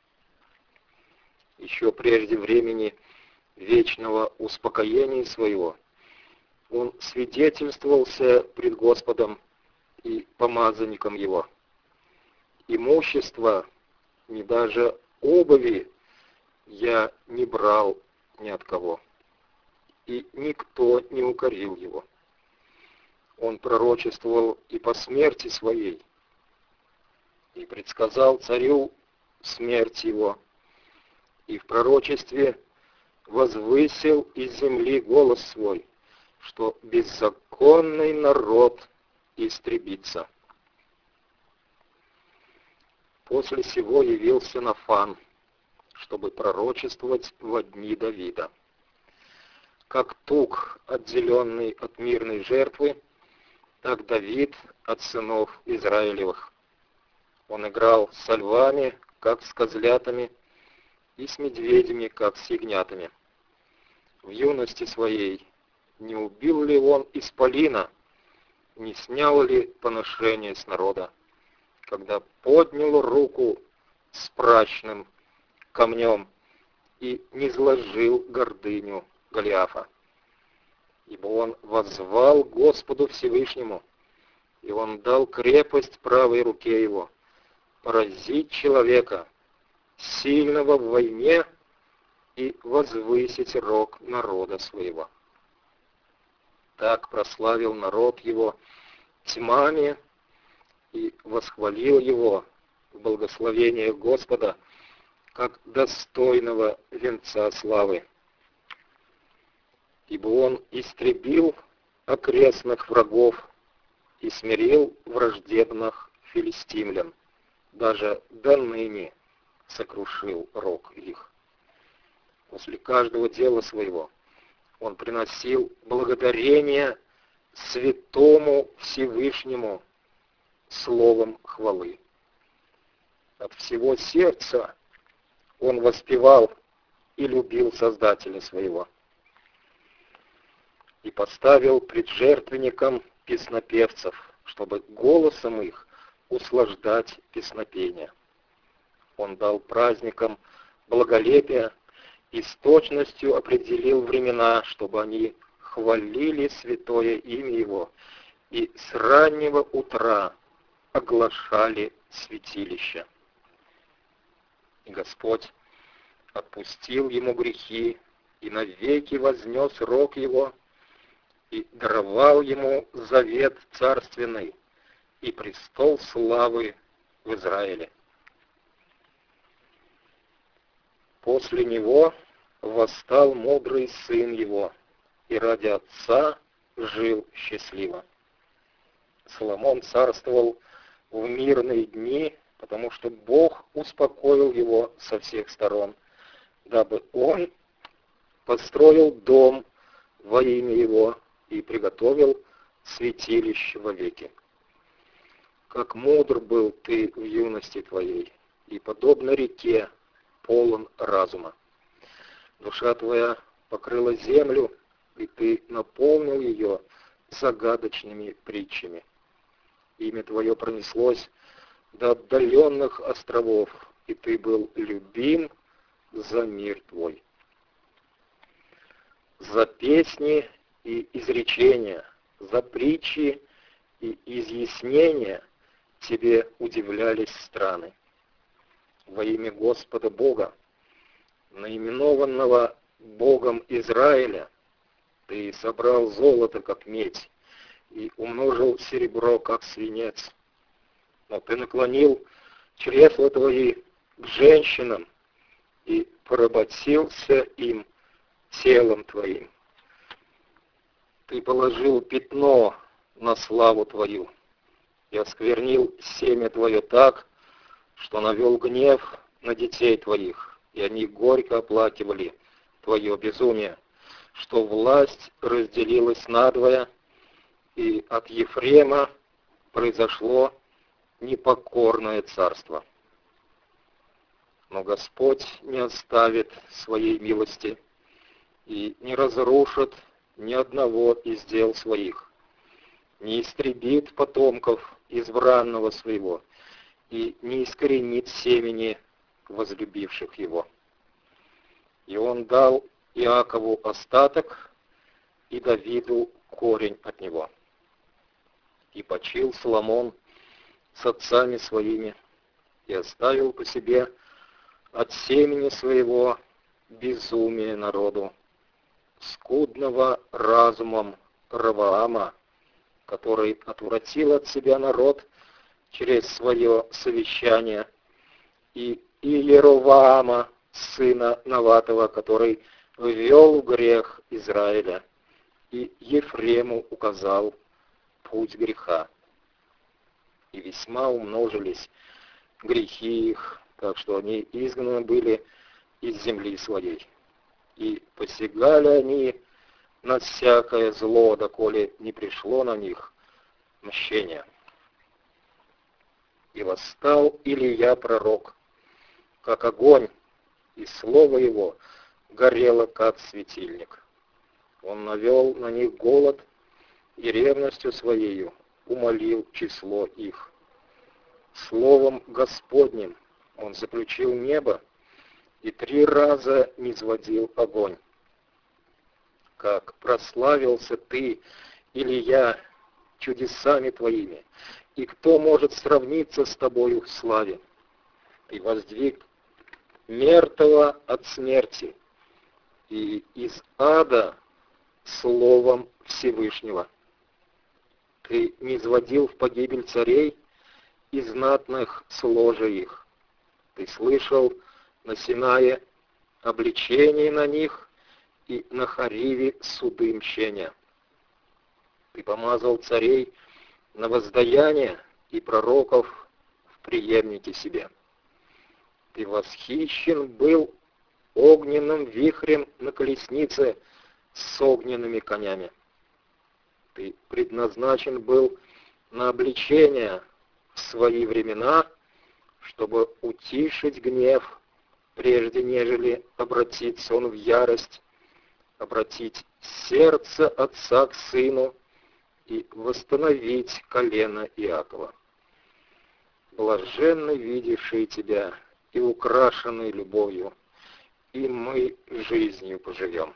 Еще прежде времени вечного успокоения своего он свидетельствовался пред Господом и помазанником его. Имущество, ни даже обуви я не брал ни от кого, и никто не укорил его. Он пророчествовал и по смерти своей, и предсказал царю смерть его, и в пророчестве возвысил из земли голос свой, что беззаконный народ истребится. После сего явился Нафан, чтобы пророчествовать во дни Давида. Как тук, отделенный от мирной жертвы, так Давид от сынов Израилевых. Он играл со львами, как с козлятами, и с медведями, как с ягнятами. В юности своей не убил ли он исполина, не снял ли поношение с народа, когда поднял руку с прачным камнем и не зложил гордыню Голиафа. Ибо он воззвал Господу Всевышнему, и он дал крепость правой руке его, поразить человека, сильного в войне, и возвысить рог народа своего. Так прославил народ его тьмами и восхвалил его в благословениях Господа, как достойного венца славы. Ибо он истребил окрестных врагов и смирил враждебных филистимлян, даже до ныне сокрушил рог их. После каждого дела своего он приносил благодарение святому Всевышнему словом хвалы. От всего сердца он воспевал и любил Создателя своего. И поставил пред жертвенником песнопевцев, чтобы голосом их услаждать песнопение. Он дал праздникам благолепия и с точностью определил времена, чтобы они хвалили святое имя Его и с раннего утра оглашали святилище. И Господь отпустил ему грехи и навеки вознес рог его и даровал ему завет царственный и престол славы в Израиле. После него восстал мудрый сын его, и ради отца жил счастливо. Соломон царствовал в мирные дни, потому что Бог успокоил его со всех сторон, дабы он построил дом во имя его и приготовил святилище вовеки. Как мудр был ты в юности твоей, и подобно реке полон разума. Душа твоя покрыла землю, и ты наполнил ее загадочными притчами. Имя твое пронеслось до отдаленных островов, и ты был любим за мир Твой. За песни и изречения, за притчи и изъяснения Тебе удивлялись страны. Во имя Господа Бога, наименованного Богом Израиля, Ты собрал золото, как медь, и умножил серебро, как свинец. Но Ты наклонил чресла Твои к женщинам и поработился им телом Твоим. Ты положил пятно на славу Твою и осквернил семя Твое так, что навел гнев на детей Твоих, и они горько оплакивали Твое безумие, что власть разделилась надвое, и от Ефрема произошло непокорное царство. Но Господь не оставит своей милости и не разрушит ни одного из дел своих, не истребит потомков избранного своего и не искоренит семени возлюбивших его. И он дал Иакову остаток и Давиду корень от него. И почил Соломон с отцами своими и оставил по себе от семени своего безумие народу, скудного разумом Ровоама, который отвратил от себя народ через свое совещание, и Иеровоама, сына Наватова, который ввел в грех Израиля, и Ефрему указал путь греха. И весьма умножились грехи их, так что они изгнаны были из земли своей. И посягали они на всякое зло, доколе не пришло на них мщение. И восстал Илия пророк, как огонь, и слово его горело, как светильник. Он навел на них голод, и ревностью своею умолил число их. Словом Господним он заключил небо, и три раза низводил огонь. Как прославился ты, Илия, чудесами твоими, и кто может сравниться с тобою в славе? Ты воздвиг мертвого от смерти, и из ада словом Всевышнего. Ты низводил в погибель царей и знатных с ложа их. Ты слышал на Синае обличение на них и на Хариве суды мщения. Ты помазал царей на воздаяние и пророков в преемнике себе. Ты восхищен был огненным вихрем на колеснице с огненными конями. Ты предназначен был на обличение в свои времена, чтобы утишить гнев, прежде нежели обратиться он в ярость, обратить сердце отца к сыну и восстановить колено Иакова. Блаженны видевшие тебя и украшенные любовью, и мы жизнью поживем.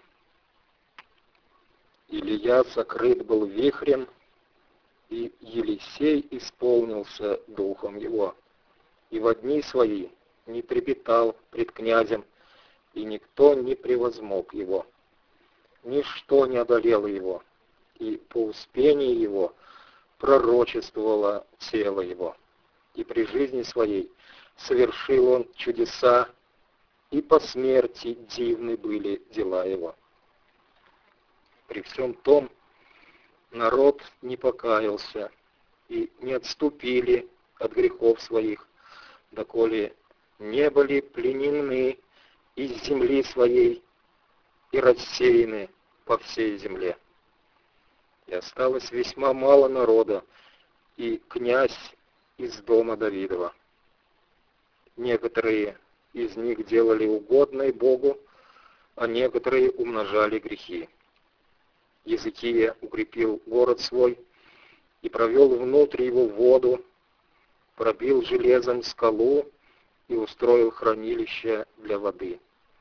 Илия сокрыт был вихрем, и Елисей исполнился духом его, и во дни свои не трепетал пред князем, и никто не превозмог его. Ничто не одолело его, и по успении его пророчествовало тело его. И при жизни своей совершил он чудеса, и по смерти дивны были дела его. При всем том народ не покаялся, и не отступили от грехов своих, доколе не были пленены из земли своей и рассеяны по всей земле. И осталось весьма мало народа, и князь из дома Давидова. Некоторые из них делали угодное Богу, а некоторые умножали грехи. Езекия укрепил город свой и провел внутрь его воду, пробил железом скалу и устроил хранилище для воды.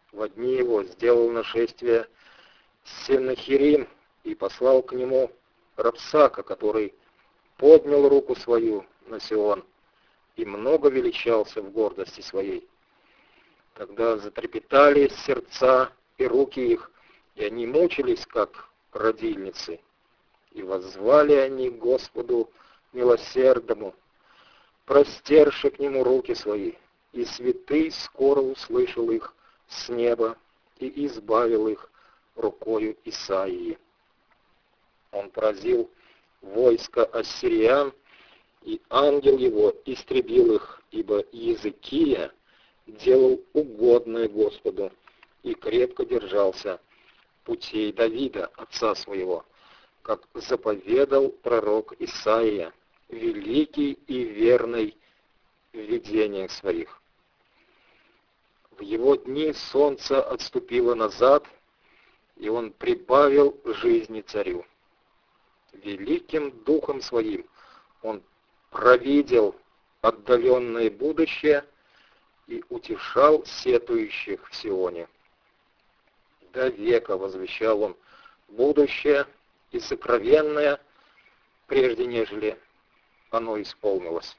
Во дни его сделал нашествие Сеннахерим и послал к нему Рапсака, который поднял руку свою на Сион и много величался в гордости своей. Тогда затрепетали сердца и руки их, и они мучились, как родильницы. И воззвали они к Господу милосердному, простерши к нему руки свои, и святый скоро услышал их с неба и избавил их рукою Исаии. Он поразил войско ассириян, и ангел его истребил их, ибо Иезекия делал угодное Господу и крепко держался путей Давида, отца своего, как заповедал пророк Исаия, великий и верный в видениях своих. В его дни солнце отступило назад, и он прибавил жизни царю. Великим духом своим он провидел отдаленное будущее и утешал сетующих в Сионе. До века возвещал он будущее и сокровенное, прежде нежели оно исполнилось.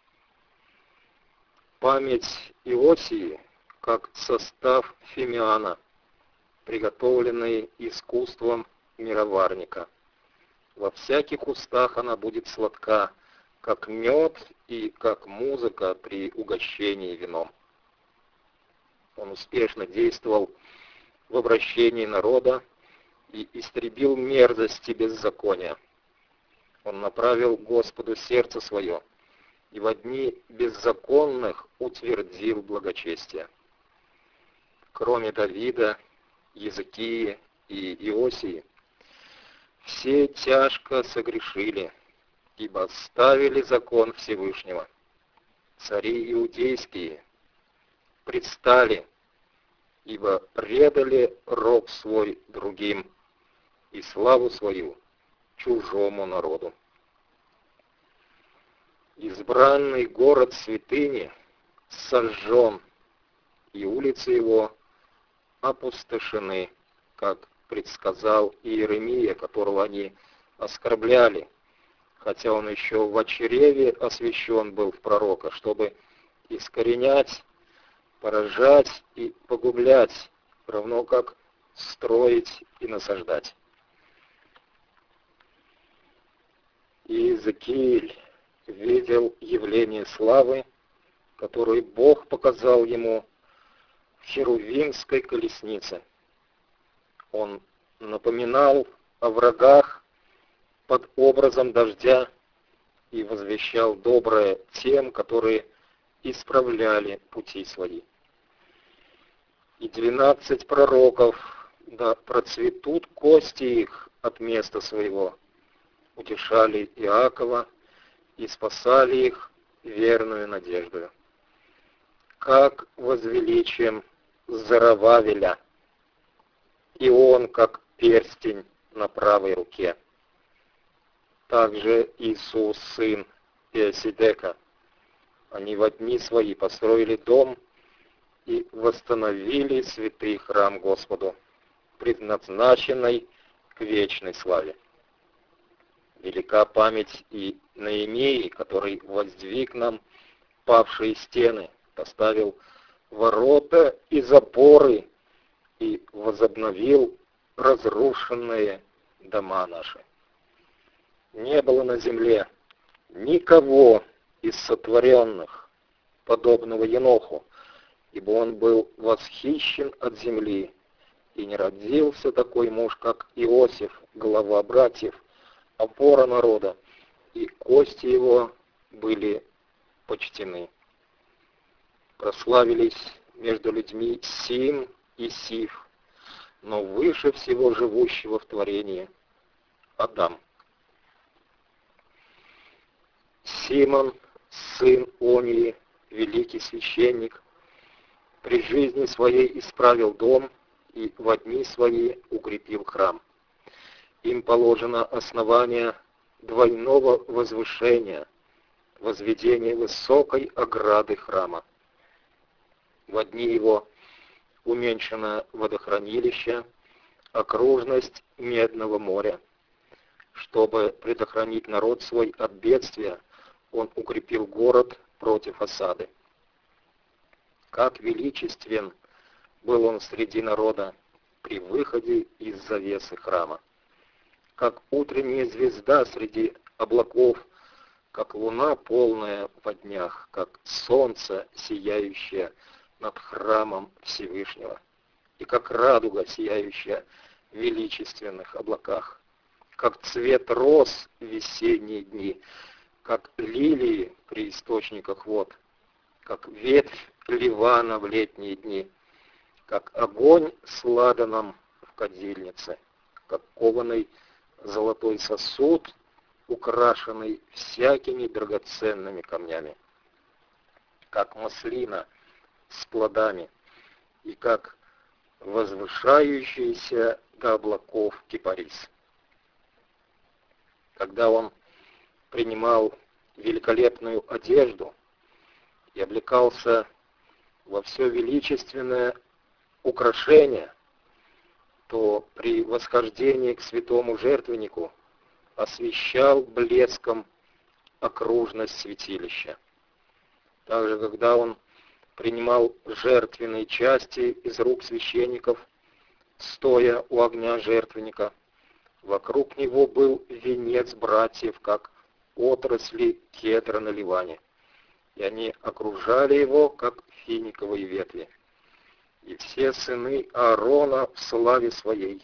Память Иосии, как состав фимиана, приготовленный искусством мироварника. Во всяких устах она будет сладка, как мед и как музыка при угощении вином. Он успешно действовал в обращении народа и истребил мерзости беззакония. Он направил Господу сердце свое, и во дни беззаконных утвердил благочестие. Кроме Давида, Иезекии и Иосии, все тяжко согрешили, ибо оставили закон Всевышнего. Цари иудейские предстали, ибо предали рог свой другим и славу свою чужому народу. Избранный город святыни сожжен, и улицы его опустошены, как предсказал Иеремия, которого они оскорбляли, хотя он еще в чреве освящен был в пророка, чтобы искоренять, поражать и погублять, равно как строить и насаждать. Иезекииль видел явление славы, которую Бог показал ему в херувимской колеснице. Он напоминал о врагах под образом дождя и возвещал доброе тем, которые исправляли пути свои. И двенадцать пророков, да процветут кости их от места своего, утешали Иакова и спасали их верную надеждою. Как возвеличием Зарававеля, и он, как перстень на правой руке. Также Иисус, сын Иосидека. Они во дни свои построили дом и восстановили святый храм Господу, предназначенный к вечной славе. Велика память и Неемии, который воздвиг нам павшие стены, поставил ворота и запоры и возобновил разрушенные дома наши. Не было на земле никого из сотворенных, подобного Еноху, ибо он был восхищен от земли, и не родился такой муж, как Иосиф, глава братьев, опора народа, и кости его были почтены. Прославились между людьми Сим и Сиф, но выше всего живущего в творении Адам. Симон, сын Онии, великий священник, при жизни своей исправил дом и во дни свои укрепил храм. Им положено основание двойного возвышения, возведение высокой ограды храма. Во дни его уменьшено водохранилище, окружность Медного моря. Чтобы предохранить народ свой от бедствия, он укрепил город против осады. Как величествен был он среди народа при выходе из завесы храма. Как утренняя звезда среди облаков, как луна полная во днях, как солнце, сияющее над храмом Всевышнего, и как радуга, сияющая в величественных облаках, как цвет роз в весенние дни, как лилии при источниках вод, как ветвь ливана в летние дни, как огонь с ладаном в кадильнице, как кованый золотой сосуд, украшенный всякими драгоценными камнями, как маслина с плодами и как возвышающийся до облаков кипарис. Когда он принимал великолепную одежду и облекался во все величественное украшение, то при восхождении к святому жертвеннику освещал блеском окружность святилища. Также, когда он принимал жертвенные части из рук священников, стоя у огня жертвенника, вокруг него был венец братьев, как отрасли кедра на Ливане, и они окружали его, как финиковые ветви. И все сыны Аарона в славе своей,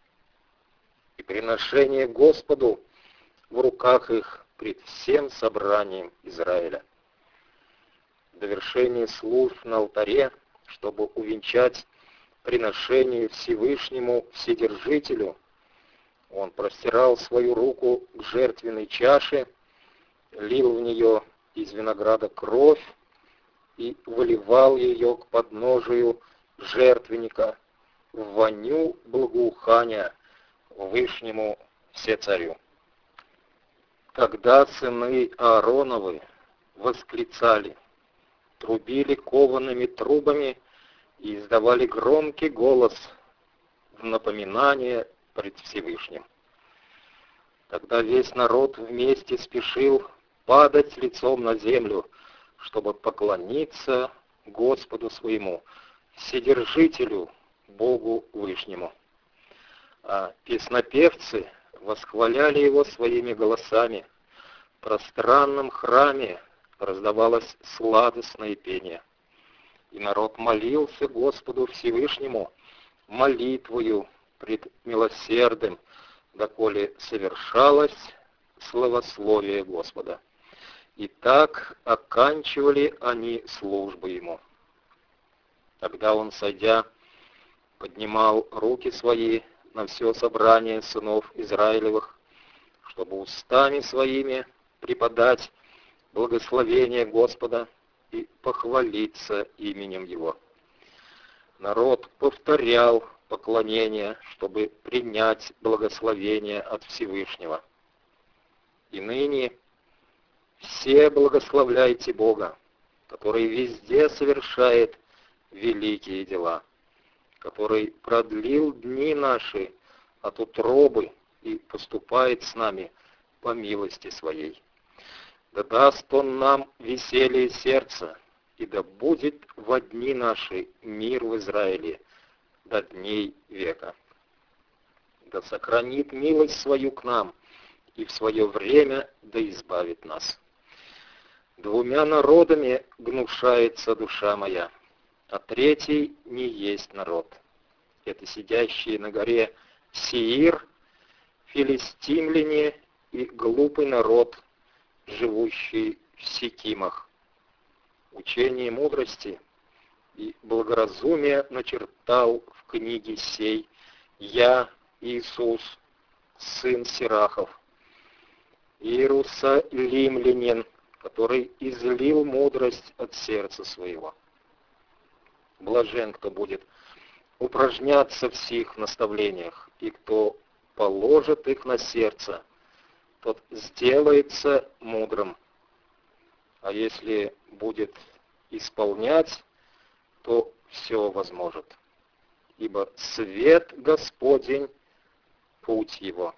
и приношение Господу в руках их пред всем собранием Израиля. В довершении служб на алтаре, чтобы увенчать приношение Всевышнему Вседержителю, он простирал свою руку к жертвенной чаше, лил в нее из винограда кровь и выливал ее к подножию жертвенника в воню благоухания Вышнему Всецарю. Когда сыны Аароновы восклицали, трубили коваными трубами и издавали громкий голос в напоминание пред Всевышним. Тогда весь народ вместе спешил падать лицом на землю, чтобы поклониться Господу своему, Вседержителю, Богу Вышнему. А песнопевцы восхваляли его своими голосами. В пространном храме раздавалось сладостное пение. И народ молился Господу Всевышнему молитвою пред милосердным, доколе совершалось славословие Господа. И так оканчивали они службу ему. Тогда он, сойдя, поднимал руки свои на все собрание сынов Израилевых, чтобы устами своими преподать благословение Господа и похвалиться именем Его. Народ повторял поклонение, чтобы принять благословение от Всевышнего. И ныне все благословляйте Бога, который везде совершает великие дела, который продлил дни наши от утробы и поступает с нами по милости своей. Да даст Он нам веселье сердца, и да будет во дни наши мир в Израиле до дней века. Да сохранит милость свою к нам, и в свое время да избавит нас. Двумя народами гнушается душа моя, а третий не есть народ. Это сидящие на горе Сеир, филистимляне и глупый народ, живущий в Сикимах. Учение мудрости и благоразумия начертал в книге сей я, Иисус, сын Сирахов, иерусалимлянин, который излил мудрость от сердца своего. Блажен, кто будет упражняться в сих наставлениях, и кто положит их на сердце, тот сделается мудрым. А если будет исполнять, то все возможет. ибо свет Господень — путь его.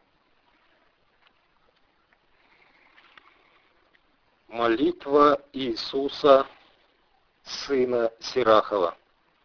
Молитва Иисуса, сына Сирахова.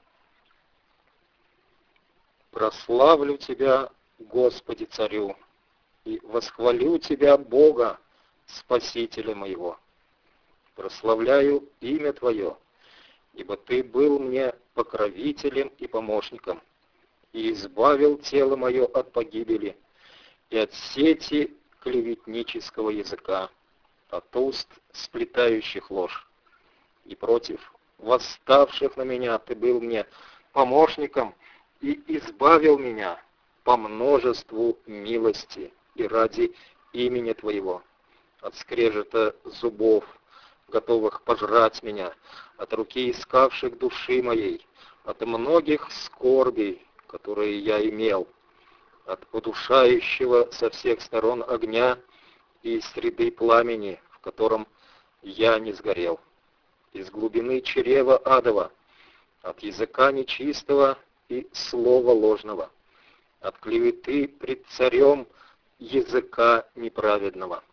Прославлю Тебя, Господи Царю, и восхвалю Тебя, Бога, Спасителя моего. Прославляю имя Твое, ибо Ты был мне покровителем и помощником, и избавил тело мое от погибели и от сети клеветнического языка, от уст сплетающих ложь. И против восставших на меня Ты был мне помощником и избавил меня по множеству милости и ради имени Твоего, от скрежета зубов, готовых пожрать меня, от руки искавших души моей, от многих скорбей, которые я имел, от удушающего со всех сторон огня и среды пламени, в котором я не сгорел, из глубины чрева адова, от языка нечистого и слова ложного, от клеветы пред царем языка неправедного.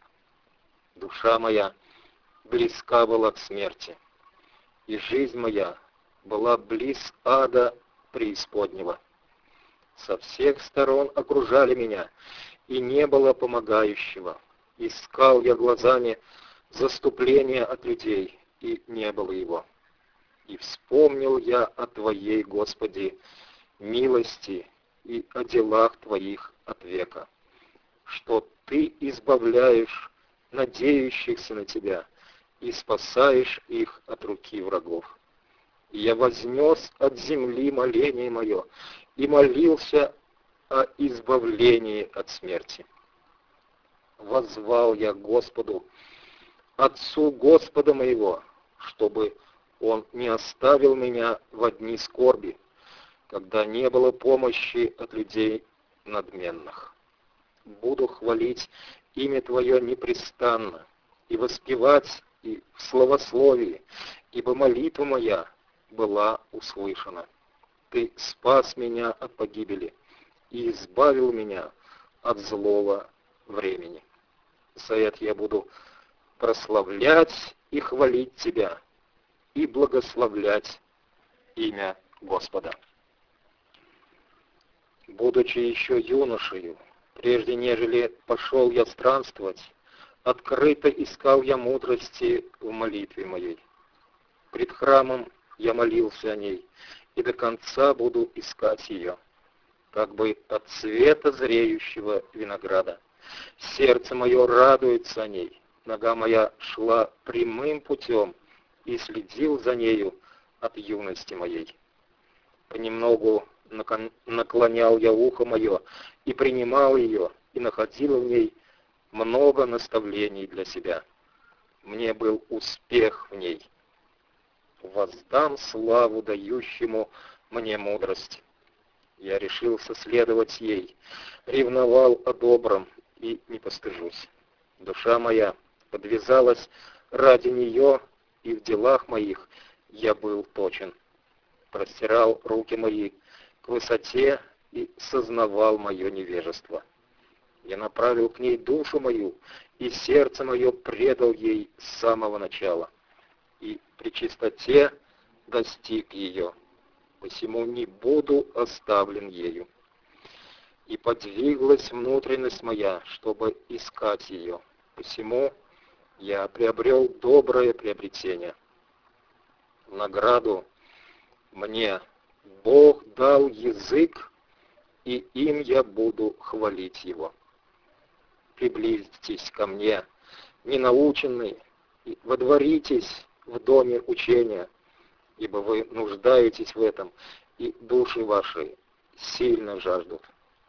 Душа моя близка была к смерти, и жизнь моя была близ ада преисподнего. Со всех сторон окружали меня, и не было помогающего. Искал я глазами заступления от людей, и не было его. И вспомнил я о Твоей, Господи, милости и о делах Твоих от века, что Ты избавляешь надеющихся на Тебя и спасаешь их от руки врагов. И я вознес от земли моление мое и молился о избавлении от смерти. Воззвал я Господу, Отцу Господа моего, чтобы Он не оставил меня в дни скорби, когда не было помощи от людей надменных. Буду хвалить имя Твое непрестанно и воспевать и в словословии, ибо молитва моя была услышана. Ты спас меня от погибели и избавил меня от злого времени. За это я буду прославлять и хвалить Тебя и благословлять имя Господа. Будучи еще юношею, прежде нежели пошел я странствовать, открыто искал я мудрости в молитве моей. Пред храмом я молился о ней, и до конца буду искать ее, как бы от цвета зреющего винограда. Сердце мое радуется о ней, нога моя шла прямым путем, и следил за нею от юности моей. Понемногу наклонял я ухо мое, и принимал ее, и находил в ней много наставлений для себя. Мне был успех в ней. Воздам славу дающему мне мудрость. Я решился следовать ей, ревновал о добром и не постыжусь. Душа моя подвязалась ради нее, и в делах моих я был точен. Простирал руки мои к высоте и сознавал мое невежество. Я направил к ней душу мою, и сердце мое предал ей с самого начала. И при чистоте достиг ее, посему не буду оставлен ею. И подвиглась внутренность моя, чтобы искать ее, посему я приобрел доброе приобретение. В награду мне Бог дал язык, и им я буду хвалить его. Приблизьтесь ко мне, ненаученные, и водворитесь в доме учения, ибо вы нуждаетесь в этом, и души ваши сильно жаждут.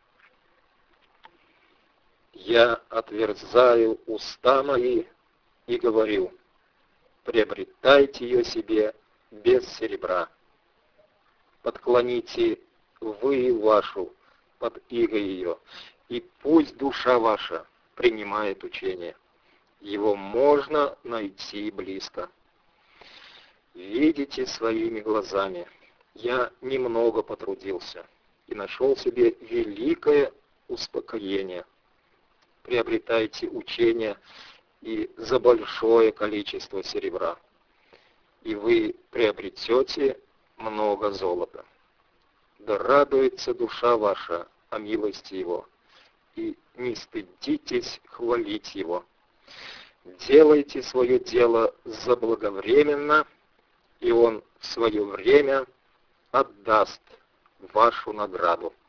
Я отверзаю уста мои и говорю: приобретайте ее себе без серебра. Подклоните вы вашу под иго ее, и пусть душа ваша принимает учение. Его можно найти близко. Видите своими глазами, Я немного потрудился и нашел себе великое успокоение. Приобретайте учение и за большое количество серебра, и вы приобретете много золота. Да радуется душа ваша о милости Его, и не стыдитесь хвалить Его. Делайте свое дело заблаговременно, и Он в свое время отдаст вашу награду.